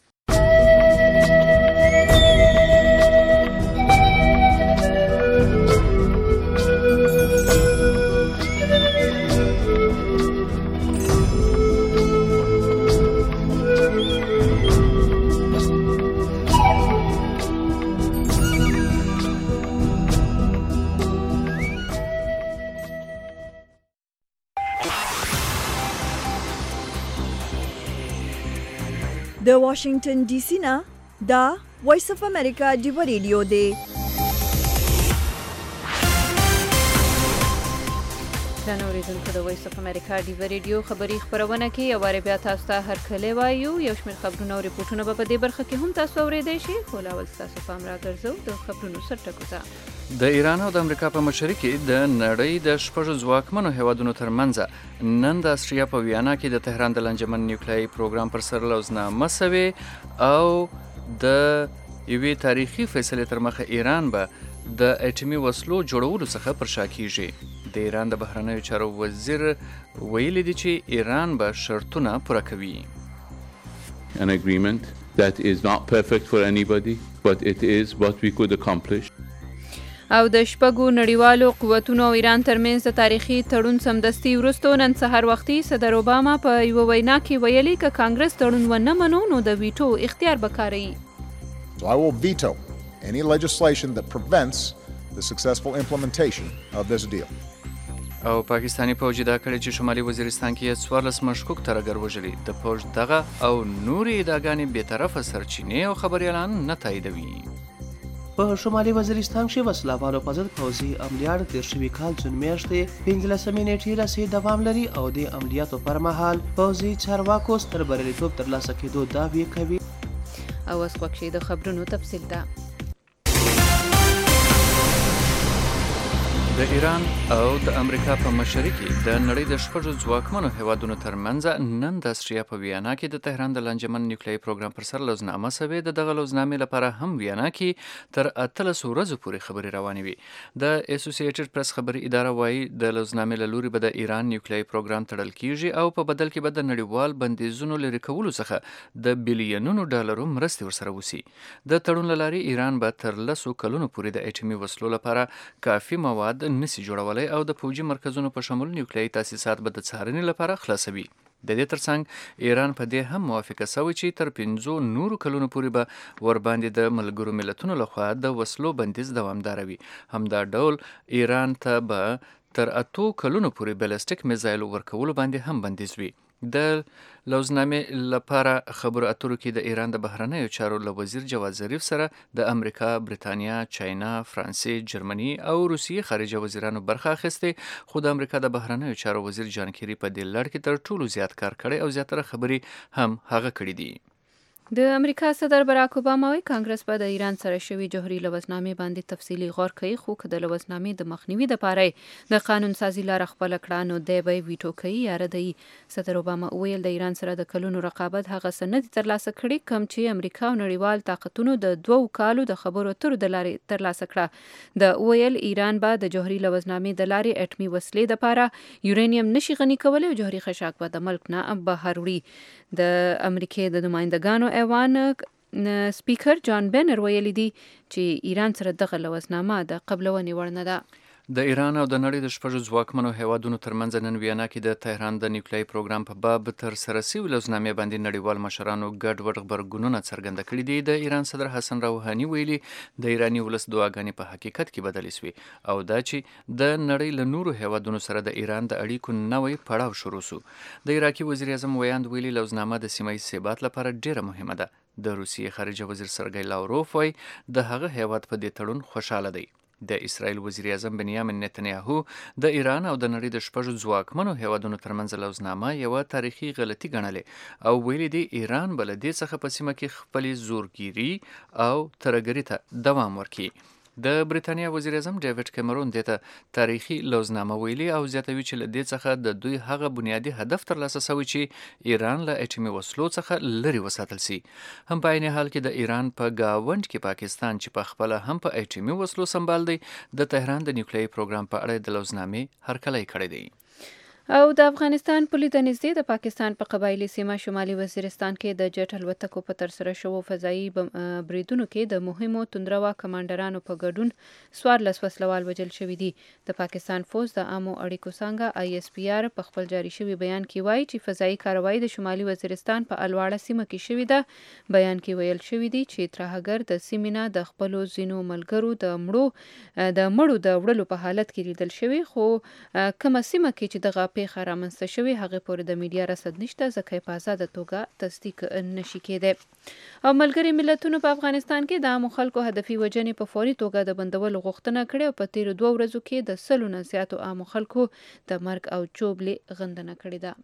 د واشنگټن ډي سي نه دا وایس اف امریکا ډیو ریډیو دی. دا اوریدونکو د وایس اف امریکا ډیو ریډیو خبری خبرونه کې یو واره بیا تاسو ته هر کله وایو یو شمېر خبرونه او ریپورتونه په دې برخه کې هم تاسو اورېدای شئ. خو لاول تاسو پام راګرځو د خبرونو سرټکو ته. د ایران او د امریکا په مشرۍ کې د نړۍ د شپږ ځواکمنو هیوادونو ترمنځ نن د استرالیا په ویانا کې د تهران د لانجمن نیوکلیایي پروګرام پر سر لوزنامه سوې او د یوې تاریخي فیصلې تر مخه ایران به د اټومي وسلو جوړولو څخه پر شا کیږي. د ایران د بهرنیو چارو وزیر ویلي دی چې ایران به شرطونه پوره کوي. An agreement that is not perfect for anybody, but it is what we could accomplish. او د شپږو نړیوالو قوتونو او ایران ترمنځ د تاریخي تړون سمدستي وروسته نن سهار وختي صدر اوباما په یوه وینا کې ویلي که کانګرس تړون ونه منو نو د ویټو اختیار به کاروي. So I will veto any legislation that prevents the successful implementation of this deal. او پاکستانی پوځ دا کړی چې شمالي وزیرستان کې 14 مشکوک ترګر وژلي. د پوځ دغه او نورې ادعاګانې بی‌طرفه سرچینې او خبريالان نه تاییدوي. په شمالي وزیرستان کې وسلوالو په ضد پوځي عملیات تیر شوي کال جون میاشتې 15 نیټې رسې دوام لري او د عملیاتو پر مهال پوځي چارواکو ستر بریالیتوب ترلاسه کېدو دعوې کوي. او اوس وخت شي د خبرونو تفصیل ده. د ایران او د امریکا په مشرۍ کې د نړۍ د شپږو ځواکمنو هیوادونو ترمنځ نن د استرالیا په ویانا کې د تهران د لانجمن نیوکلیایي پروګرام پر سر لوزنامه سوې. د دغه لوزنامې لپاره هم ویانا کې تر 18 ورځو پورې خبرې روانې وي. د اسوسییټډ پریس خبري اداره وایي د لوزنامې له لوري به د ایران نیوکلیایي پروګرام تړل کیږي او په بدل کې به د نړیوال بندیزونو لرې کولو څخه د بلیونونو ډالرو مرستې ورسره وسی. د تړون له لارې ایران به تر 10 کلونو پورې د اټومي وسلو لپاره کافي مواد نسی جوړولای او د پوجي مرکزونو په شمول نیوکلیایي تاسیسات به د څارنې لپاره خلاصوي. د دې ترڅنګ ایران په دې هم موافقه شوې چې تر 15 نورو کلونو پورې به ورباندې د ملګرو ملتونو لخوا د وسلو بندیز دوامدار وي. همدا ډول ایران ته به تر 8 کلونو پورې بالستیک میزایل ورکولو باندې هم بندیز وي. د لوزنامې لپاره خبرو اترو کې د ایران د بهرنیو چارو له وزیر جواد ظریف سره د امریکا، بریتانیا، چاینا، فرانسې، جرمني او روسیې خارجه وزیرانو برخه اخیستې. خو د امریکا د بهرنیو چارو وزیر جان کیری په دې لړ کې تر ټولو زیات کار کړی او زیاتره خبرې هم هغه کړې دي. د امریکا صدر براک اوباما وايي کانګرس به د ایران سره شوی جوهري لوزنامې باندې تفصیلي غور کوي، خو که د لوزنامې د مخنیوي لپاره د قانون سازي لاره خپل کړه نو دی به ویټو کوي یا ردوي. صدر اوباما ویل د ایران سره د کلونو رقابت هغه سند ترلاسه کړي کوم چې امریکا او نړیوال طاقتونو د 2 کالو د خبرو اترو د لارې ترلاسه کړه. د ویل ایران به د جوهري لوزنامې د لارې اټمي وسلې لپاره یورانیم نشي غني کولای او جوهري خشاک به د ملک نه بهر وړي. د امریکای د نمائندګانو ایوان سپیکر جان بینر ویلي دی چې ایران سره دغه لوزنامه د قبلونې وړ نه ده. د ایران او د نړۍ د شپږو ځواکمنو هیوادونو ترمنځ نن ویانا کې د تهران د نیوکلیايي پروګرام په باب تر سره شوي لوزنامې باندې نړیوال مشرانو ګډوډ غبرګونونه څرګنده کړي دي. د ایران صدر حسن روحاني ویلي د ایراني ولس دعاګانې په حقیقت کې بدلې سوې او دا چې د نړۍ له نورو هیوادونو سره د ایران د اړیکو نوی پړاو شروع سو. د عراقي وزیر اعظم ویاند ویلي لوزنامه د سیمه ییز ثبات لپاره ډیره مهمه ده. د روسیې خارجه وزیر سرګی لاوروف وایي د هغه هیواد په دې تړون خوشاله دی. د اسرائیل وزیر اعظم بنیامین نتنیاهو د ایران او د نړۍ د شپږو ځواکمنو هیوادونو ترمنځ لوزنامه یوه تاریخي غلطي ګڼلې او ویلي دی ایران به له دې څخه په سیمه کې خپلې زورګیري او ترهګرۍ ته دوام ورکړي. د بریتانیا وزیر اعظم ډیوډ کیمرون دې ته تاریخي لوزنامه ویلي او زیاتوي چې له دې څخه د دوی هغه بنیادي هدف ترلاسه شوی چې ایران له اټومي وسلو څخه لرې وساتل سي. هم په عین حال کې د ایران په گاوند کې پاکستان چې په خپل هم په اټومي وسلو سمبال دی د تهران د نیوکلیايي پروګرام په اړه د لوزنامې هرکلی کړی دی. او د افغانستان په لیدو نږدې د پاکستان په قبایلي سیمه شمالي وزیرستان کې د جټ الوتکو په ترسره شوو فضایي بریدونو کې د مهمو توندروا کمانډرانو په ګډون 14 وسلوال وژل شوي دي. د پاکستان فوج د عامو اړیکو څانګه ISPR په خپل جاري شوي بیان کې وایي چې فضایي کاروایی د شمالي وزیرستان په الواړه سیمه کې شوې ده. بیان کې ویل شوي دي چې ترهګر د سیمې نه د خپلو ځینو ملګرو د مړو د وړلو په حالت کې لیدل شوي، خو کومه سیمه کې چې دغه پیښه رامنځته شوې هغې پورې د میډیا رصد نشته ځکه یې په ازاده توګه تصدیق نشي کېدی. او ملګري ملتونو په افغانستان کې د عامو خلکو هدفي وژنې په فوري توګه د بندولو غوښتنه کړې او په تیرو 2 ورځو کې د 100 نه زیاتو عامو خلکو د مرګ او چوبلې غندنه کړې ده.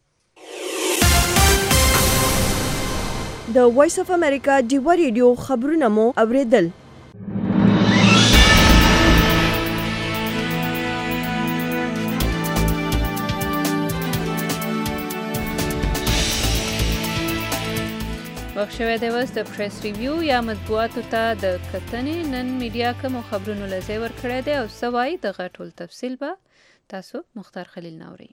د وایس اف امریکا ډیوا ریډیو خبرونه مو اوریدل. وخت شوی دی اوس د پریس ریویو یا مطبوعاتو ته د کتنې. نن میډیا کوم خبرونو له ځای ورکړی دی او څه وایي دغه ټول تفصیل به تاسو مختار خلیل ناورئ.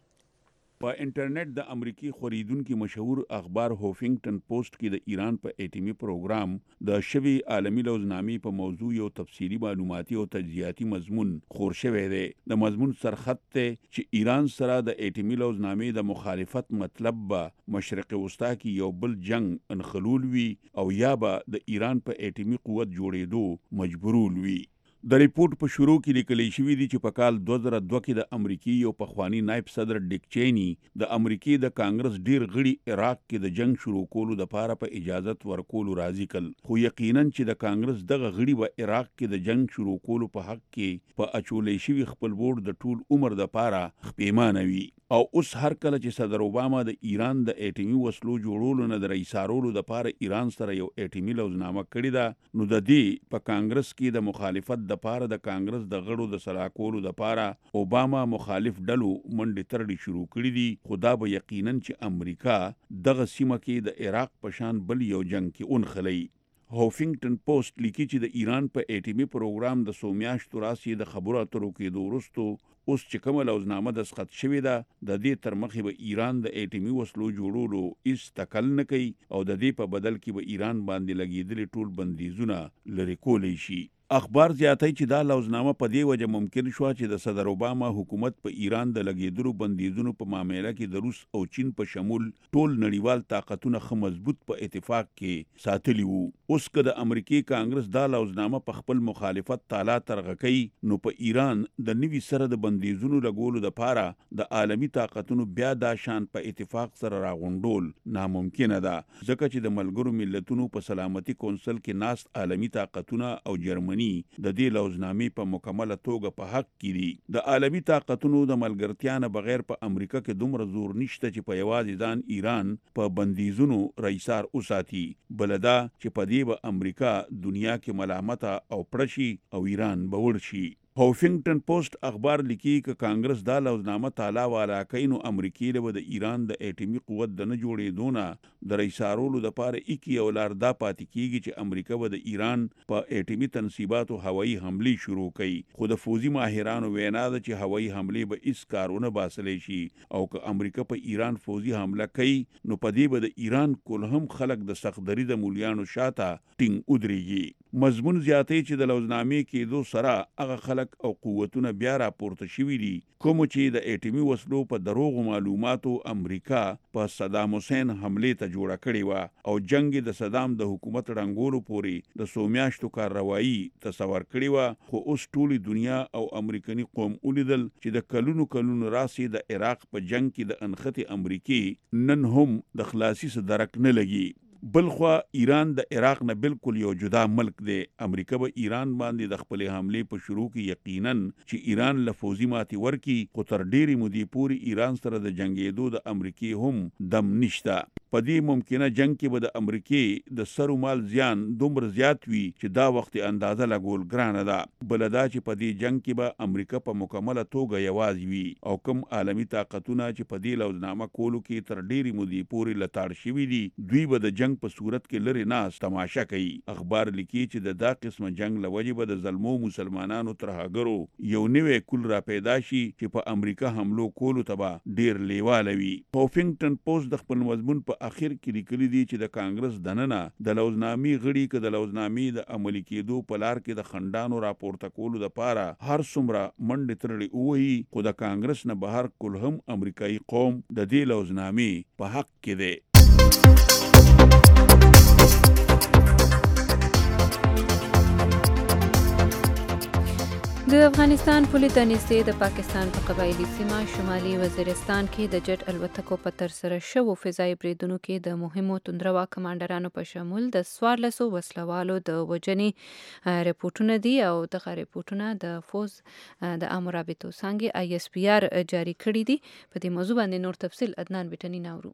په انټرنیټ د امریکي خوریدونکو مشهور اخبار هوفنګټن پوسټ کې د ایران په اټومي پروګرام د شوي عالمي لوزنامې په موضوع یو تفصیلی معلوماتي او تجزیاتي مضمون خور شوی دی. د مضمون سرخط ته چې ایران سره د اټومي لوزنامې د مخالفت مطلب به مشرق وسطا کې یو بل جنگ انخلول وي او یا به د ایران په اټومي قوت جوړېدو مجبورول وي. د ریپورت په شروع کې لیکل شوی دی چې په کال 2002 کې د امریکای یو پخوانی نائب صدر ډیک چینی د امریکای د کانګرس ډیر غړي عراق کې د جنگ شروع کولو لپاره په اجازت ورکولو راضي کړل، خو یقینا چې د کانګرس دغه غړي و عراق کې د جنگ شروع کولو په حق کې په اچولې شوی خپل بورډ د ټول عمر لپاره خپېمانه وي. او اوس هر کله چې صدر اوباما د ایران د اټومي وسلو جوړولو نه د رئیسارولو لپاره ایران سره یو اټومي لوزنامه کړې ده، نو د دې په کانګرس کې د مخالفت د پاره د کانګرس د غړو د سلاح کولو لپاره اوباما مخالف ډلو منډې ترړې شروع کړې دي. خو دا به یقینا چې امریکا دغه سیمه کې د عراق په شان بل یو جنگ کې اونخلی. هوفنګټن پوسټ لیکي چې د ایران په اټومي پروګرام د 100 میاشتو راسي د خبرو اترو کېدو وروسته اوس چې کومه لوزنامه دستخط شوې ده د دې تر مخې به ایران د اټومي وسلو جوړولو هیڅ تکل نه کوي او د دې په بدل کې به ایران باندې لګېدلي ټول بندیزونه لرې کولی شي. اخبار زیاتوي چې دا لوزنامه په دې وجه ممکن شوه چې د صدر اوباما حکومت په ایران د لګېدلو بندیزونو په معامله کې د روس او چین په شمول ټول نړیوال طاقتونه ښه مضبوط په اتفاق کې ساتلي وو. اوس که د امریکای کانګرس دا لوزنامه په خپل مخالفت تالا ترغه کوي نو په ایران د نوي سره د بندیزونو لګولو لپاره د عالمي طاقتونو بیا دا شان په اتفاق سره راغونډول ناممکنه ده، ځکه چې د ملګرو ملتونو په سلامتي کونسل کې ناست عالمي طاقتونه او جرمني د دې لوزنامې په مکمله توګه په حق کې دي. د عالمي طاقتونو د ملګرتیا نه بغیر په امریکا کې دومره زور نشته چې په یوازې ځان ایران په بندیزونو رئیسار وساتي، بلدا چې په دې به امریکا دنیا کې ملامته او پړشي او ایران به ورشي. هوفنګټن پوسټ اخبار لیکي چې کانګرس دا لوزنامه تالا والا کوي نو امریکای له د ایران د اټومي قوت د نه جوړېدو نه د رئیسارولو لپاره اکی او لار دا پاتې کیږي چې امریکا به د ایران په اټومي تنصیباتو هوایي حملې شروع کړي. خو د فوزي ماهرانو وینا ده چې هوایي حملې به هیڅ کارونه باسلی شي او که امریکا په ایران فوزي حمله کوي نو په دې به د ایران کل هم خلک د سختدري د مولیانو شاته ټینګ ودرېږي. مضمون زیاتې چې د لوزنامې کېدو سره هغه خلک او قوتونه بیا راپورته شوي دي کوم چې د اټومي وسلو په دروغو معلوماتو امریکا په صدام حسین حمله ته جوړه کړې و او جنگ د صدام د حکومت رنګولو پورې د سومیاشتو کاروایی تصور کړی و خو اوس ټولي دنیا او امریکایي قوم ولیدل چې د کلونو راسي د عراق په جنگ کې د انختی امریکای نن هم د خلاصي سره درک نه لګي بلخوا ایران د عراق نه بالکل یو جدا ملک دی امریکا به ایران باندې د خپل حمله په شروع کې یقینا چې ایران له فوزي ماتي ورکی خو تر ډيري مودي پوري ایران سره د جنگیدو د امریکای هم دم نشتا په دې ممکنه جنگ کې به د امریکای د سرو مال زیان دومره زیات وي چې دا وخت اندازه لګول ګرانه ده بلدا چې په دې جنگ کې به امریکا په مکمله توګه یوازې وي او کوم عالمی طاقتونه چې په دې لوزنامه کولو کې تر ډيري مودي پوري لتاړ شوي دي دوی به د جنگ په صورت کې لري ناس تماشا کوي اخبار لیکي چې دا قسمه جنگ لوجه به د ظلمو مسلمانانو ترهګرو یو نوې کول را پیدا شي چې په امریکا حملو کولو تبا ډیر لیواله وي هافنګټن پوسټ د خپل مضمون په اخر کې لیکلي دي چې د کانګرس دننه د لوزنامې غړي کې د لوزنامې د عملي کېدو په لار کې د خندانو راپورته کولو لپاره هر څومره منډې ترړي وهي خو د کانګرس نه بهر کول هم امریکایي قوم د دې لوزنامې په حق کې دی د افغانستان پولې ته نږدې د پاکستان په قبایلي سیمه شمالي وزیرستان کې د جټ الوتکو په ترسره شوو فضایي بریدونو کې د مهمو توندروا کمانډرانو په شمول د 14 وسلوالو د وژنې ریپورتونه دي او دغه ریپورتونه د فوز د عامو رابطو څانګې ISPR جاری کړي دي په دې موضوع باندې نور تفصیل عدنان بیٹنی ناورو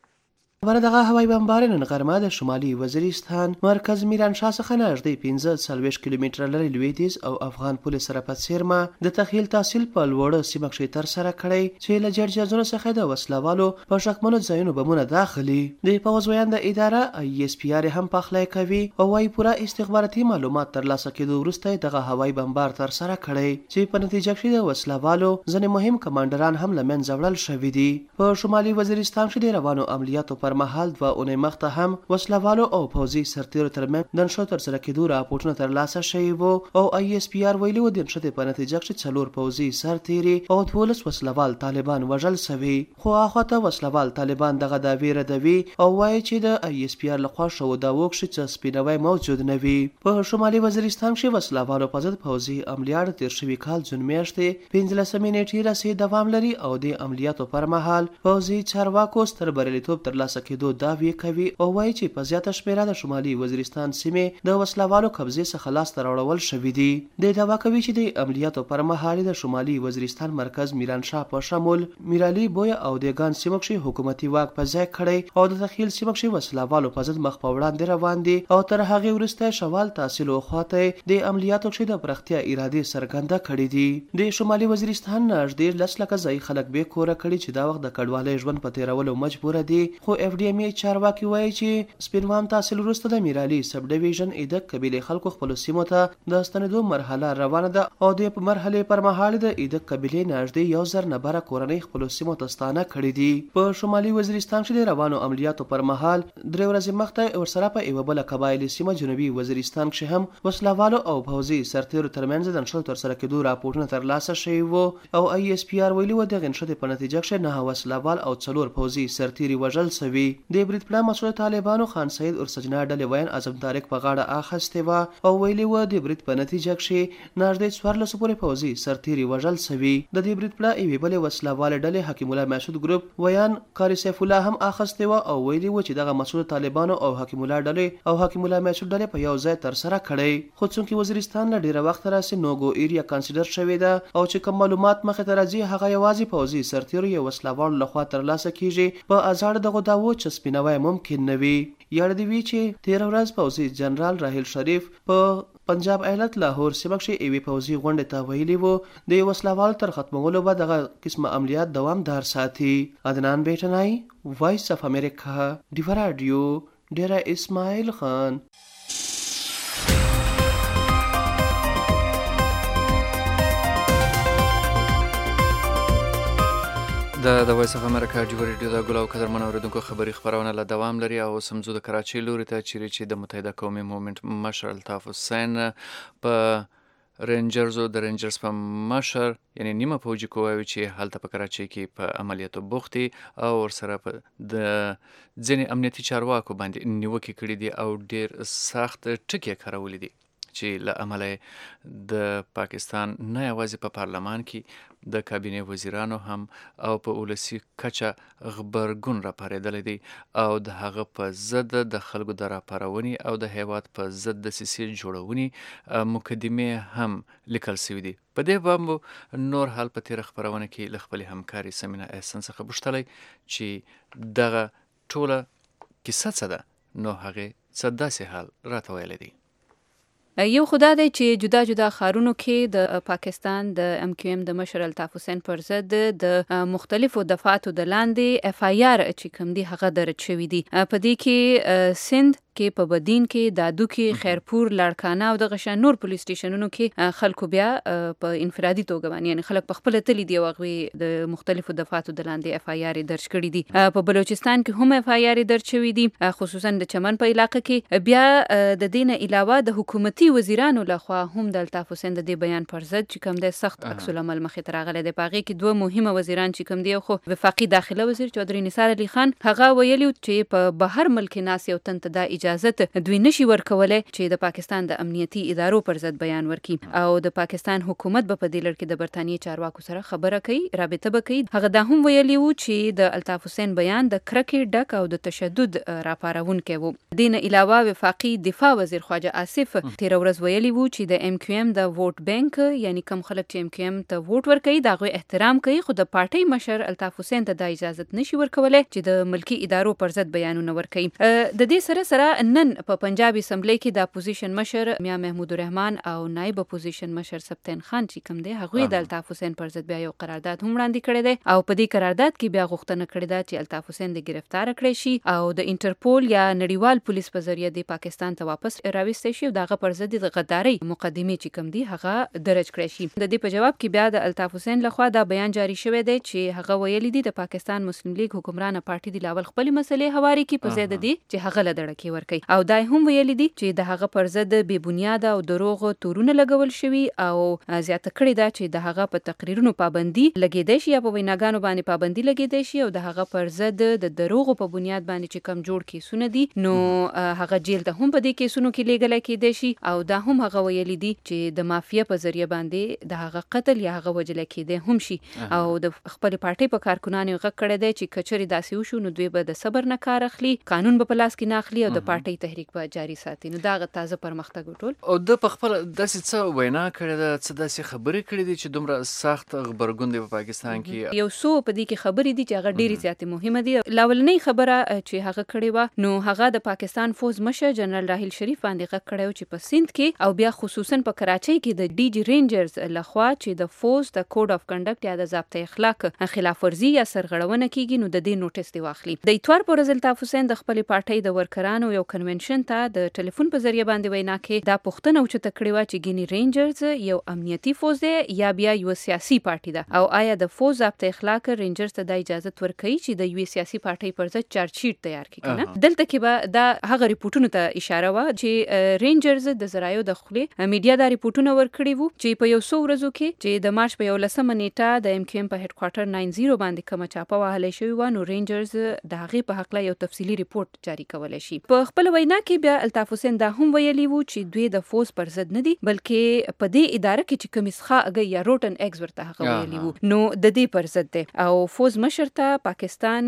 دغه هوایي بمبارۍ نن غرمه د شمالي وزیرستان مرکز میرانشاه څخه نږدې 15 کیلومتره لرې لویدیځ او افغان پولې سره په څیرمه د تخیل تحصیل په لوړه سیمه کې ترسره کړی چې له جرجازونو څخه د وسلوالو په شکمنو ځایونو بمونه داخلي د پوځ ویانده اداره ISPR هم پخلی کوي او وايي پوره استخباراتي معلومات ترلاسه کېدو وروسته دغه هوایي بمبار ترسره کړی چې په نتیجه کې د وسلوالو ځینې مهم کمانډران هم له منځه وړل شوي دي په شمالي وزیرستان کې د روانو عملیاتو پر مهال 2 اونۍ مخته هم وسلوالو او پوځي سرتیرو ترمنځ د نښتو ترسره کېدو راپورټونه ترلاسه شوي وو او ISPR ویلي و د نښتې په نتیجه کې 4 پوځي سرتیري او 12 وسلوال طالبان وژل شوي خو اخواته وسلوال طالبان دغه دعوې ردوي او وایي چې د ISPR لخوا شوو دعوو کې چې سپینوی موجود نه وي په شمالي وزیرستان کې وسلوالو په ضد پوځي عملیات تیر شوي کال جون میاشتې 15 نیټې رسې دوام لري او د عملیاتو پر مهال پوځي چارواکو ستر بریالیتوب ترلاسه کېدو دعوی کوي او وایي چې په زیاته شمیره د شمالي وزیرستان سیمې د وسلوالو قبضې څخه لاسته راوړل شوي دي د دعوا کوي چې د عملیاتو پر مهال د شمالي وزیرستان مرکز میرانشاه په شمول میرالي بویا او دګان سیمه کې حکومتي واک په ځای کړی او د تخیل سیمه کې وسلوالو په ضد مخ په وړاندې روان دي او تر هغه وروسته شوال تحصیل او خواته د عملیاتو کې د پرختیا اراده څرګنده کړې دي د شمالي وزیرستان نږدې 10 لکه ځای خلک به کور کړي چې دا وخت د کډوالۍ ژوند په تیرولو مجبور دي خو FDM چارواکي وایي چې سپینوام تحصیل وروسته د میرالي سب ډیویژن ایدک قبیلې خلکو خپل سیمو ته د ستنېدو مرحله روانه ده او د مرحله پر مهال د ایدک قبیلې نږدې 1000 نفره کورنۍ خپل سیمو ته ستانه کړي دي په شمالي وزیرستان کې د روانو عملیاتو پر مهال 3 ورځې مخته ورسره په یو بل قبایلی سیمه جنوبي وزیرستان کې هم وسلوالو او پوځي سرتیرو ترمنځ د نښتو ترسره کېدو راپورټونه ترلاسه شوي وو او ISPR ویلي و د نښتې په نتیجه کې 9 وسلوال او 4 پوځي سرتیري وژل شوي د برید پلان مسؤل طالبانو خان سید ارسجنا ډلې وین اعظم طارق په غاړه اخیستې وه او ویلي و د برید په نتیجه کې نږدې 14 پورې پوځي سرتیري وژل شوي د دې برید پلان یوې بلې وسلواله ډلې حکیم الله مسعود ګروپ ویان قاری سیف الله هم اخیستې وه او ویلي و چې دغه مسؤل طالبانو او حکیم الله ډلې او حکیم الله مسعود ډلې په یو ځای ترسره کړی خو څومره وزیرستان له ډیره وخت راځي نوګو ایریا کنسیډر شوی ده او چې کوم معلومات مخه ته راځي هغه یوازې پوځي سرتیرو یو وسلوال لخوا ترلاسه کیږي په ازاړ دغه داوو چې سپینوي ممکن نه وي یاد دی وی چې 13 ورځ پوځي جنرال راهیل شریف په پنجاب ایالت لاهور سیمه کې ایوي پوځي غونډه ته ویلي وو د وسلوال تر ختمولو به دغه قسمه عملیات دوامدار ساتي عدنان بیٹنای وایس اف امریکا دیو رادیو ډیره اسماعیل خان د وایس اف امریکا ډیو ریډیو د ګل او قدرمن اوریدونکو خبري خبرونه له دوام لري او سمزو د کراچۍ لوري ته چې د متحده قومي موومېنټ مشر الطاف حسین په رینجرزو د رینجرز په مشر یعنی نیمه پوجي کوي چې هلته په کراچۍ کې په عملیاتو بوختي او ورسره په د ځینې امنیتي چارواکو باندې نیوکې کړې دي او ډیر سخت ټکي کارولې دي چې له امله د پاکستان نه یوازې په پارلمان کې د کابینې وزیرانو هم او په ولسی کچه غبرګون راپارېدلی دی او د هغه په ضد د خلکو د راپارونې او د هیواد په ضد د سیاسي جوړونې مقدمې هم لیکل شوي دي. په دې باب نور حال په تیر خبرونه کې له خپل همکاري سمینا احسان څخه پوښتلی چې دغه ټوله کیسه څه ده نو هغې څه داسې حال راته ویلی دی. یو خدا دی چې جدا جدا ښارونو کې د پاکستان د ام کیو ام د مشر الطاف حسین پر ضد د مختلفو دفعاتو د لاندې اف آی آر چې کوم دی هغه درج شوي دي. په دې کې سند کې په بدین کې دادو کې خیرپور لاړکانه او د غشن نور پولیس سټیشنونو کې خلکو بیا په انفرادي توګه باندې یعنی خلک په خپل تلی دی او د مختلفو دفعاتو د لاندې اف آی آر درج کړي دي. په بلوچستان کې هم اف آی آر درج شوي دي خصوصا د چمن په علاقې کې. بیا د دین علاوه د حکومتي وزیرانو لخوا هم د الطاف حسین د دې بیان پر ضد چې کوم د سخت عکس العمل مخې ته راغلی دی. په هغې کې دوه مهمه وزیران چې کوم دی خو وفاقي داخله وزیر چودري نثار علي خان هغه ویلي چې په بهر ملک ناس یو تن ته د اجازه دوی نشي ورکولای چې د پاکستان د امنیتي ادارو پر ضد بیان ورکړي او د پاکستان حکومت به په دې لړ کې د برتانیې چارواکو سره خبره کوي رابطه به کوي. هغه دا هم ویلي وو چې د الطاف حسین بیان د کرکې ډک او د تشدد راپارونکی وو. دین علاوه وفاقي دفاع وزیر خواجه آصف تیر ورځ ویلي وو چې د ام کیو ام د ووټ بانک یعنی کم خلک چې ام کیو ام ته ووټ ورکوي دا غوي احترام کوي خو د پارټي مشر الطاف حسین ته د اجازه نشي ورکولای چې د ملکی ادارو پر ضد بیانونه ورکوي. د دې سره نن په پنجاب اسمبلی کې د اپوزیشن مشر میا محمود الرحمن او نائب اپوزیشن مشر سبتین خان چې کوم دی هغه د الطاف حسین پر ضد بیا یو قرارداد هم وړاندې کړی دی او په دې قرارداد کې بیا غوښتنه کړې ده چې الطاف حسین د گرفتار کړی شي او د انټرپول یا نړیوال پولیس په ذریعہ د پاکستان ته واپس راوستل شي او دغه پر ضد د غدارۍ مقدمې چې کوم دی هغه درج کړی شي. د دې په جواب کې بیا د الطاف حسین لخوا دا بیان جاری شوی دی چې هغه ویلي دی د پاکستان مسلم لیگ حکمران پارټي د لاول خپل مسلې هواري کې په زیاده دي چې هغه له دړکې ورکړي او دای هم ویلي دي چې د هغه پر ضد بې بنیاده او دروغ تورونه لګول شوي او زیاته کړې ده چې د هغه په تقریرونو پابندي لګیدای شي یا په ویناګانو باندې پابندي لګیدای شي او د هغه پر ضد د دروغو په بنیاد باندې چې کم جوړ کیسونه دي نو هغه جیل ته هم په دې کیسونو کې لګل کېدای شي او دا هم هغه ویلي دي چې د مافیا په ذریعہ باندې د هغه قتل یا هغه وجل کېدای هم شي او د خپل پارټي په کارکونانو غږ کړی دی چې کچري داسې وشو نو دوی به د صبر نه کار اخلي قانون به په لاس کې نه اخلي او د پارټي تحریک به جاری ساتي. نو دا تازه پرمختګ ټول او د په خپل داسې څه وینا کړې ده څه داسې خبرې کړې دي چې دومره سخت غبرګون دی په پاکستان کې. یو څو په دې کې خبرې دي چې هغه ډېرې زیاتې مهمه دي. لاولنۍ خبره چې هغه کړې وه نو هغه د پاکستان فوز مشر جنرال راحیل شریف باندې غږ کړی و چې په سند کې او بیا خصوصا په کراچۍ کې د ډي جی رینجرز لخوا چې د فوز د کوډ اف کنډکټ یا د ضابطه اخلاق خلاف ورزي یا سرغړونه کیږي نو د دې نوټس دی واخلي. د اتوار پر ورځ الطاف حسین د خپل پارټۍ د ورکرانو یو کنونشن ته د ټلیفون په ذریعہ باندې وینا کې دا پوښتنه وچته کړې و چې ګینی رینجرز یو امنیتي فوز دی یا بیا یو سیاسي پارټي ده او آیا د فوز ضابطه اخلاق رینجرز ته د اجازه ورکړي چې د یو سیاسي پارټي پر ضد چارج شیټ تیار کړي کنه. دلته کې به دا هغه ریپورتونو ته اشاره و چې رینجرز د زرایو د خلې میډیا دا ریپورتونه ورکړي وو چې په یو څو ورځو کې چې د مارچ په 11 نیټه د ام کیو ام په هډ کوارټر 90 باندې کومه چاپه وهلې شوې و نو رینجرز د هغې په حق لا یو تفصیلی ریپورت جاری کولای شي. په خپل وینا کې بیا الطاف حسین دا هم ویلي وو چې دوی د فوز پر ضد نه دي بلکې په دې اداره کې چې کوم ښه اگې یا روټن ایگز ورته هغه ویلي وو نو د دې پر ضد دی او فوز مشر ته پاکستان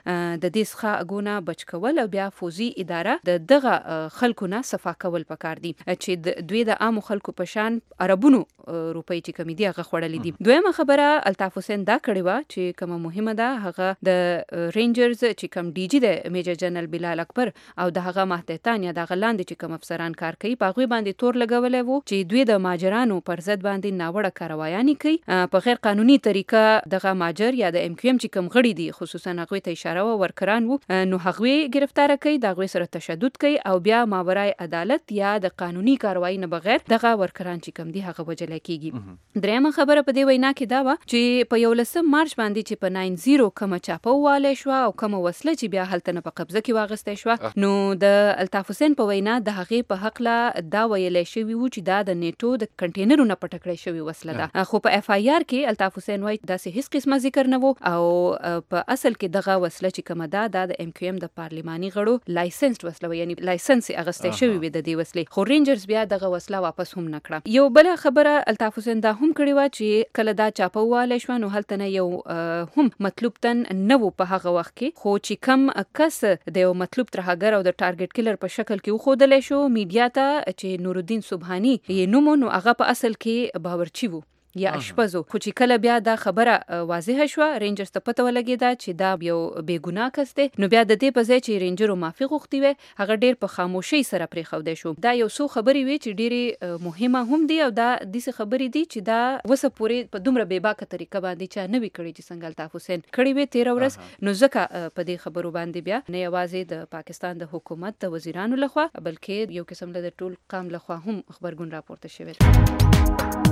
د دې ښه اګونه بچ کول او بیا فوزي اداره د دغه خلکو نه صفا کول پکار دي چې دوی د عام خلکو په شان عربونو روپۍ چې کمی دی هغه خوړلې دي. دویمه خبره الطاف حسین دا کړې و چې کومه مهمه ده هغه د رینجرز چې کوم ډي جی د میجر جنرال بلال اکبر او د هغه دغه محدودیتان یا دغه لاندې چې کوم افسران کار کوي په هغوی باندې تور لګولی وو چې دوی د ماجرانو پر ضد باندې ناوړه کاروایانې کوي په غیر قانوني طریقه دغه ماجر یا د MQM چې کوم غړي دي خصوصا هغوی ته اشاره و ورکران وو نو هغوی گرفتار کوي د هغوی سره تشدد کوي او بیا ماورای عدالت یا د قانوني کاروایی نه بغیر دغه ورکران چې کوم دي هغه وجل کیږي. دریمه خبره په دې وینا کې دا و چې په 11 مارچ باندې چې په 90 کوم چاپه واله شو او کوم وسله چې بیا هلته نه په قبضه کې واغسته شو نو د الطاف حسین په وینا د هغې په حق لا دا ویلی شوي وو چې دا د نیټو د کنټینرونو پټه کړی شوې وسله ده خو په FIR کې الطاف حسین وایي داسې هیڅ قسمه ذکر نه و او په اصل کې دغه وسله چې کومه ده دا د MQM د پارلماني غړو لایسنس وسله و یعنی لایسنس یې اغستی شوی وي د دې وسلې خو رینجرز بیا دغه وسله واپس هم نه کړه. یو بله خبره الطاف حسین دا هم کړې وه چې کله دا چاپه ووالی شوه نو هلته نه یو هم مطلوب تن نه و په هغه وخت کې خو چې کم کس د یو مطلوب ترهګر او د ټارګټ کلر په شکل کې وښودلی شو میډیا ته چې نورالدین سبحاني یې نوم نو هغه په اصل کې باورچي وو یا اشپزو خو چې کله بیا دا خبره واضحه شوه رینجرز ته پته ولګېده چې دا یو بېګناه کس دی نو بیا د دې په ځای چې رینجرو معافي غوښتې وې هغه ډېر په خاموشۍ سره پرېښودی شو. دا یو څو خبرې وې چې ډېرې مهمه هم دي او دا داسې خبرې دي چې دا اوسه پورې په دومره بېباکه طریقه باندې چا نه وي کړي چې څنګه الطاف حسین کړې وې تېره ورځ نو ځکه په دې خبرو باندې بیا نه یوازې د پاکستان د حکومت د وزیرانو لخوا بلکې یو قسم د ټول قام لخوا هم خبرګون راپورته شوی.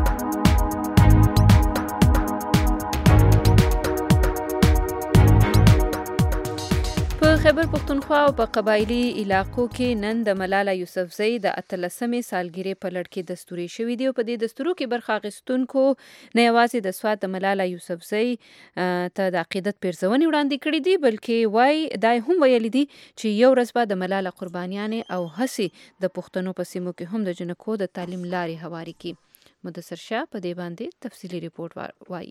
په خیبر پختونخوا او په قبایلی علاقو کې نن د ملاله یوسفزۍ د 18مې سالګرې په لړ کې دستوري شوي دي او په دې دستورو کې برخه اخیستونکو نه یوازې د سوات د ملاله یوسفزۍ ته د عقیدت پیرزونې وړاندې کړي دي بلکې وایي دا هم ویلي دي چې یو ورځ به د ملاله قربانیانې او هسې د پښتنو په سیمو کې هم د جنکو د تعلیم لارې هواري کړي. مدثر شاه په دې باندې تفصیلي ریپورت وایي.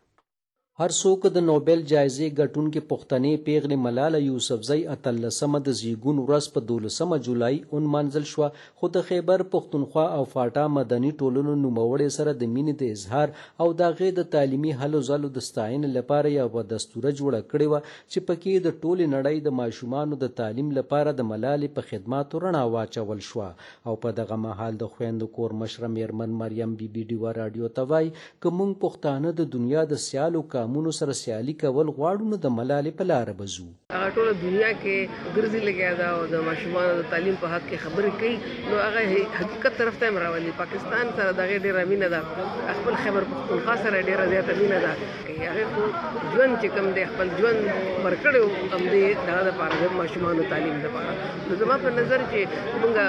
هر څوک د نوبل جایزې ګټونکې پښتنې پیغلې ملاله یوسفزۍ 18مه د زیږون ورځ په 12 جولای ونمانځل شوه خو د خیبر پښتونخوا او فاټا مدني ټولنو نوموړې سره د مینې د اظهار او د هغې د تعلیمي هلو ځلو د ستاینې لپاره یوه دستوره جوړه کړې وه چې پکې د ټولې نړۍ د ماشومانو د تعلیم لپاره د ملالې په خدماتو رڼا واچول شوه او په دغه مهال د خویندو کور مشره میرمن مریم بیبي ډیوه راډیو ته وایي که موږ پښتانه د دنیا د سیالو مونو سره سیالي کول غواړو نو د ملالې په لاره بزو. هغه ټوله دنیا کې ګرځي لګیا ده او د ماشومانو د تعلیم په حق کې خبرې کوي نو هغه حقیقت طرف ته هم راولي. پاکستان سره دغه ډېره مینه ده خپل خیبر پختونخوا سره ډېره زیاته مینه ده هغه خو ژوند چې کوم دی خپل ژوند ورکړی هم دی دغه دپاره د ماشومانو تعلیم دپاره نو زما په نظر چې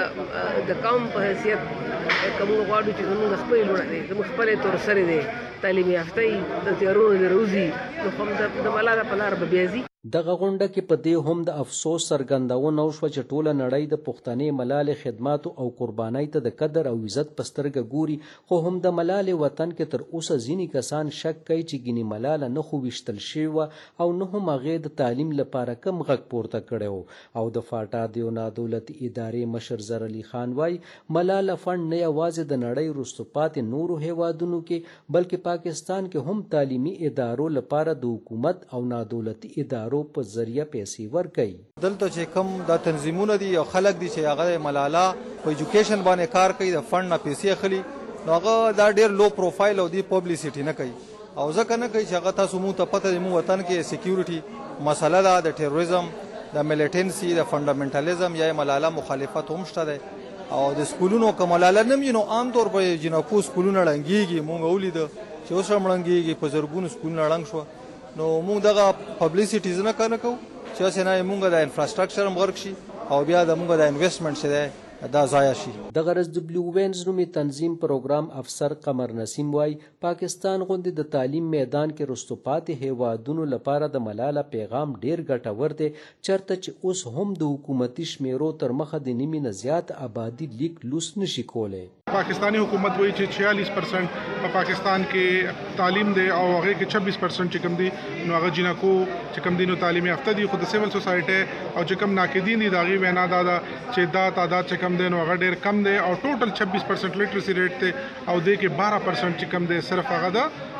موږ د قوم په حیثیت که موږ غواړو چې زموږ خپلې لوڼه دی زموږ خپلې تورسرې دی تعلیم یافته یي د تیارونو نه روزي نو خو د ملاله په لاره به بیا ځي. دغه غونډه کې په دې هم د افسوس څرګندونه وشوه چې ټوله نړۍ د پښتنې ملالې خدماتو او قربانۍ ته د قدر او عزت په سترګه ګوري خو هم د ملالې وطن کې تر اوسه ځینې کسان شک کوي چې ګینې ملاله نه خو ویشتل شوې وه او نه هم هغې د تعلیم لپاره کم غږ پورته کړی و او د فاټا د یو نادولتي ادارې مشر زر علي خان وایي ملاله فنډ نه یوازې د نړۍ وروسته پاتې نورو هیوادونو کې بلکې پاکستان کې هم تعلیمي ادارو لپاره د حکومت او نادولتي ادارو په ذریعہ پیسې ورکوي. دلته چې کوم د تنظیمونه دي او خلک دي چې هغه ملاله په ایجوکیشن باندې کار کوي د فند نه پیسې اخلي نو هغه دا ډیر لو پروفایل او دی پبلسټی نه کوي او ځکه نه کوي چې هغه تاسو مو ته پته دی مو وطن کې سکیورټي مسله ده د ټیرریزم د میلیټنسي د فندامنټالیزم یا ملاله مخالفت هم شته ده او د سکولونو کملاله نم نو عام طور په جنکو سکولونه ړنګيږي مونږ ولید چې اوس هم ړنګيږي په زرګونو سکولونه ړنګ شو نو موږ دغه پبلسټیز نه کوو چې اوس نه موږ د انفراستراکچر هم ورک شي او بیا د موږ د انویسټمنټ شه دا ضایع شي. دغه ورځ د بلو وینز نومي تنظیم پروګرام افسر قمر نسیم وای پاکستان غوندې د تعلیم میدان کې رستو پاتې هیوادونو لپاره د ملاله پیغام ډیر ګټور دی چرته چې اوس هم د حکومتي شمیرو تر مخه د نیمې نه زیات آبادي لیک لوس نشي کولی. پاکستانی حکومت وایي چې 46% په پاکستان کې تعلیم دی او هغه کې 26% چې کم دي نو هغه جنکو چې کم دي نو تعلیم یافته دي خو د سیول سوسایټي او چې کم ناقدین دي دا غي وینا دا چې دا تعداد چې کم دی نو هغه ډیر کم دی او ټوټل 26% لیټریسي ریټ دی او د کې 12% چې کم دی صرف هغه دا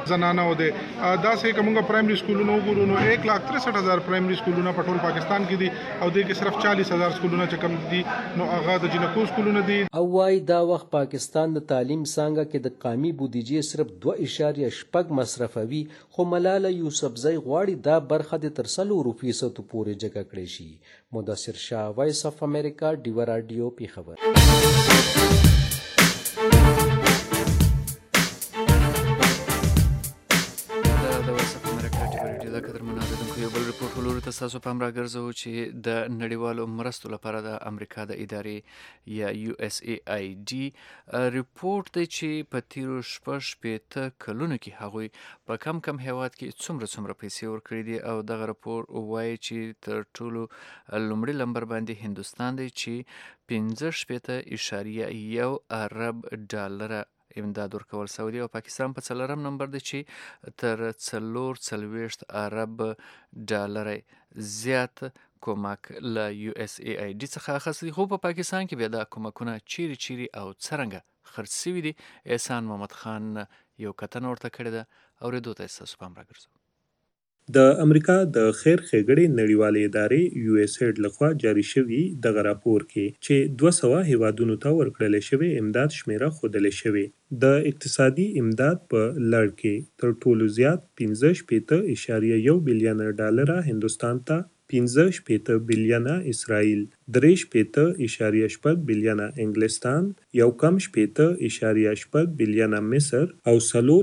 زنانه او د داسې کومه پرایمري سکولونو وګورو نو 1,63,000 پرایمري سکولونه په ټول پاکستان کې دي او د کې صرف 40,000 سکولونه چې کم دي نو هغه د جنکو سکولونه دي. او وايي دا وخت پاکستان د تعلیم څانګه کې د قومي بودیجې صرف 2.8 مصرفوي خو ملاله یوسفزۍ غواړي دا برخه د 3% پورې جګه کړې شي. مدثر شاه، وایس اف امریکا، ډیو رادیو، پیښور. تاسو پام راګرځو چې د نړیوالو مرستو لپاره د امریکا د ادارې یا USAID ریپورت دی چې په تیرو 6 کلونو کې هغوی په کم هیواد کې څومره پیسې ورکړي دي او دغه راپور وایي چې تر ټولو لومړي لمبر باندې هندوستان دی چې 15.1 ارب ډالره امداد ورکول سعودي او پاکستان په 4م نمبر دی چې تر 44 ارب ډالر زیات کومک له USAID څخه اخیستي. خو په پاکستان کې بیا دا کومکونه چیرې او څرنګه خرڅ شوي دي. احسان محمد خان یو کتنه ورته کړې ده، اورېدو ته ستاسو پام راګرځو. د امریکا د خیر ښېګړې نړیوالې ادارې USAID لخوا جاری شوي دغه راپور کې چې 200 هیوادونو ته ورکړل شوی امداد شمیره ښودلې شوې. د اقتصادي امداد په لړ کې تر ټولو زیات 15.1 بلین ډالر هندوستان ته، 15 بلین اسرائیل، 3.8 بلین انګلستان، 1.8 بلین مصر او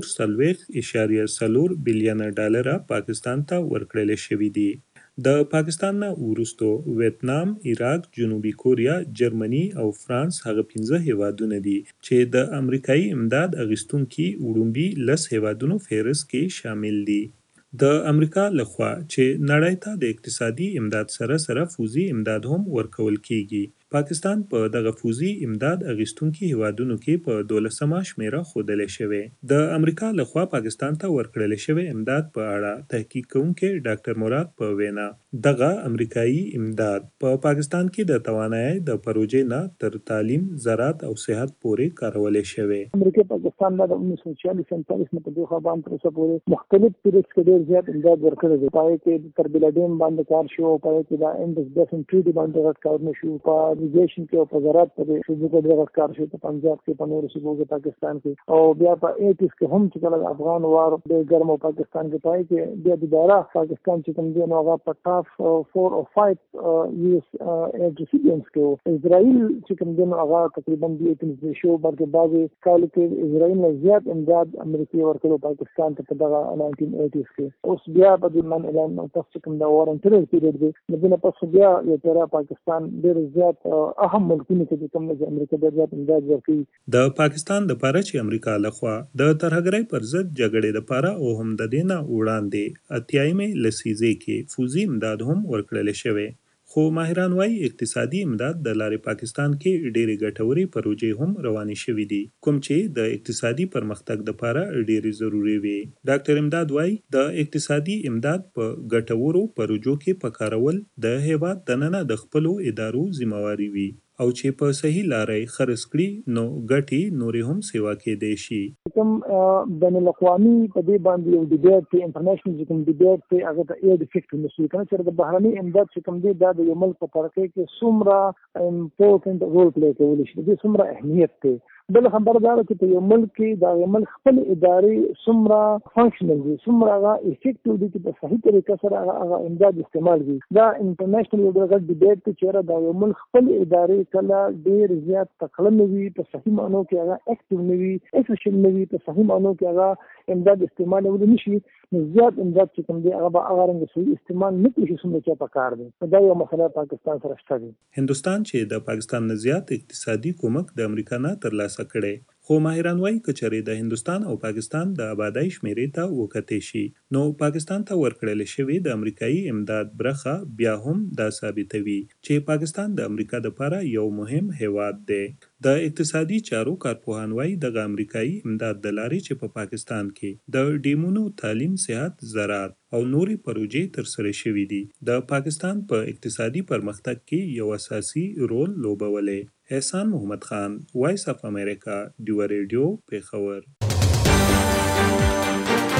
4.4 بلین ډالر پاکستان ته ورکړل شوي دي. د پاکستان نه وروستو ویتنام، عراق، جنوبي کوریا، جرمني او فرانس هغه 15 هیوادونه دي چې د امریکایي امداد اخیستونکي وړومبي 10 هیوادونو فهرست کې شامل دي. د امریکا لخوا چې نړۍ ته د اقتصادي امداد سره فوزي امداد هم ورکول کیږي. پاکستان په دغه فوزي امداد اخیستونکي هیوادونو کې په 12مه شمیره ښودلې شوې. د امریکا لخوا پاکستان ته ورکړل شوی امداد په اړه تحقیق کوونکی ډاکټر مراد په وینا دغه امریکایي امداد په پاکستان کې د توانایي د پروژې نه تر تعلیم، زراعت او صحت پورې کارولې شوې. امریکا پاکستان د 1946 نه په دغه باندې تر اوسه پورې مختلف پیریډز کې ډېر زیات امداد ورکړی دی. پای کې تر بلډین باندې کار شو، پای کې د انډس بیسن ټریټي باندې کار نشو، په ریګیشن کې او په زراعت په شوبو کې ډېر کار شو، په پنجاب کې، په نورو صوبو کې، پاکستان کې او بیا په 80s کې هم چې کله افغان وار ډېر ګرم او پاکستان کې پای کې بیا دوباره پاکستان چې کوم دی نو هغه په ټاپ 4 او 5 US ايد ریسیپینټس کې اسرائیل چې کوم دی نو هغه تقریبا 18 شو، بلکې بعضي کال کې اسرائیل نه زیات امداد امریکای ورکړو پاکستان ته په دغه 1980s کې. اوس بیا په دې من اعلان نو تاسو کوم دا وار انټرل پیریډ دی نو بیا پس بیا یو تر پاکستان ډېر زیات اهم ملکونه کې کوم د امریکا ډېر زیات امداد ورکوي. د پاکستان د پاره چې امریکا لخوا د ترهګرۍ پر ضد جګړې لپاره او هم د دینه وړاندې اتیایمه لسیزه کې فوزي امداد هم ورکړل شوی. خو ماهران وايي اقتصادي امداد د لارې پاکستان کې ډېرې ګټورې پروژې هم روانې شوې دي کوم چې د اقتصادي پرمختګ لپاره ډېرې ضروري وي. ډاکټر امداد وايي د اقتصادي امداد په ګټورو پروژو کې پکارول د هیواد دننه د خپلو ادارو ذمہواری وي او چې په صحیح لارې خرڅ کړي نو ګټي نورې هم سیوا کېدای شي. کوم بین الاقوامي په دې باندې یو ډیبیټ په انټرنیشنل کوم ډیبیټ په هغه ته اډ افیکټ نشي کنه چې د بهرني امداد چې کوم دی دا د یو ملک په ترقۍ کې څومره امپورټنت رول پلی کولی شي، د څومره اهمیت دی. بل خبره دا چې په یو ملک کې دا یو ملک خپل ادارې څومره فنکشنل دي، څومره هغه افیکټیو دي چې په صحیح طریقه سره هغه امداد استعمال دي. دا انټرنیشنل یو ډېر ډیبیټ چې دا یو ملک خپل ادارې کله ډېر زیات تکړه نه وي، په صحیح معنو کې هغه اکټیو نه وي، افیشنټ نه وي، په صحیح معنو کې هغه امداد استعمال ونه شي نو زیات امداد چې کوم دی هغه به هغه رنګ صحیح استعمال نه کړي څومره چې پکار دی. دا یو مسله پاکستان سره شته دی. هندوستان چې د پاکستان نه زیات اقتصادي کومک د امریکا نه ترلاسه کړي، خو ماهران وايي کچرې د هندوستان او پاکستان د آبادی شمیرې ته وکتې شي نو پاکستان ته ورکړل شوی د امریکایي امداد برخه بیا هم دا ثابتوي چې پاکستان د امریکا لپاره یو مهم هیواد دی. د اقتصادي چارو کارپوهان وايي د امریکایي امداد د لارې چې په پاکستان کې د ډیمونو تعلیم، صحت، زراعت او نوري پروژې ترسره شوې دي د پاکستان په اقتصادي پرمختګ کې یو اساسي رول لوبولی. احسان محمد خان، وایس اف امریکا، ډیو رادیو، پیښور.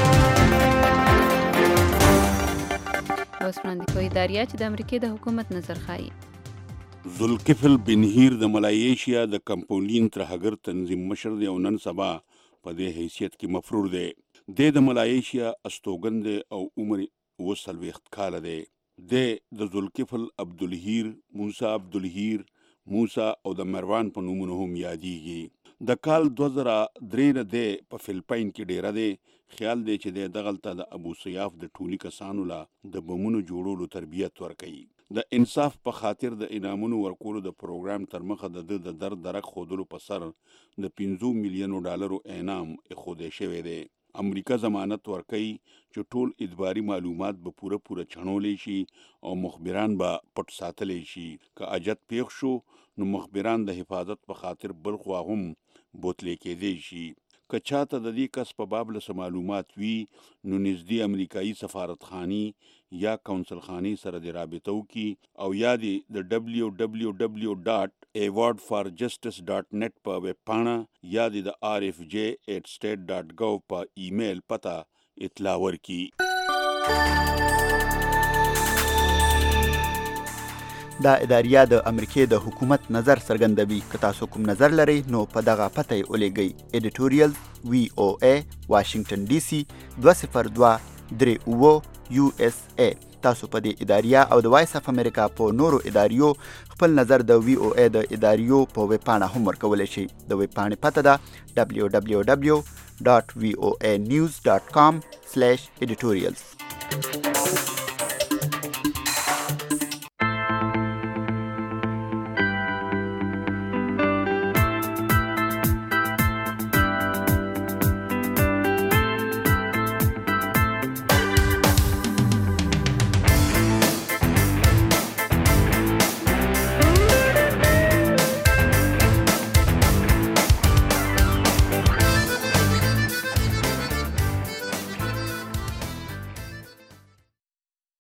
اوس وړاندې کوي داریا چې د امریکای د حکومت نظر ښایي. ذوالکفل بن هیر د ملایشیا د کمپولین ترهګر تنظیم مشر دی او نن سبا په دې حیثیت کې مفرور دی. د ملایشیا استوګن دی او عمر 40 کاله دی. د ذوالکفل عبدالهیر، موسی عبدالهیر، موسی او د مروان په نومونو هم یادېږي. د کال 2003 نه دی په فلپاین کې ډیره دی. خیال دی چې دغلته د ابو سیاف د ټولي کسانو لا د بمونو جوړولو تربیت ورکوي. د انصاف په خاطر د انعامونو ورکولو د پروګرام تر مخه د درد درک خودلو په سر د 5 میلیونو ډالرو انعام اخودې شوی دی. امریکا ضمانت ورکوي چې ټول ادباري معلومات به پوره چڼولی شي او مخبران به پټ ساتلی شي. که اجت پیښ شو نو مخبران د حفاظت په خاطر بل خوا هم بوتلی کېدی شي. که چاته د دې کس په باب له معلومات وي نو نږدې امریکایي سفارتخانې یا کونسلخانې سره د رابطه وکړي او یا د www.awardforjustice.net په ویب پاڼه یا د rfj@state.gov په ایمیل پته اطلاع ورکړي. دا اداریه د امریکای د حکومت نظر څرګندوي. که تاسو کوم نظر لرئ نو په دغه پته یې ولیږئ. editorial VOA واشنگټن DC 20238 USA. تاسو په دې اداریه او د وایس اف امریکا په نورو اداریو خپل نظر د VOA د اداریو په ویب پاڼه هم ورکولی شئ. د ویب پاڼې پته ده www.voanews.com/editorials.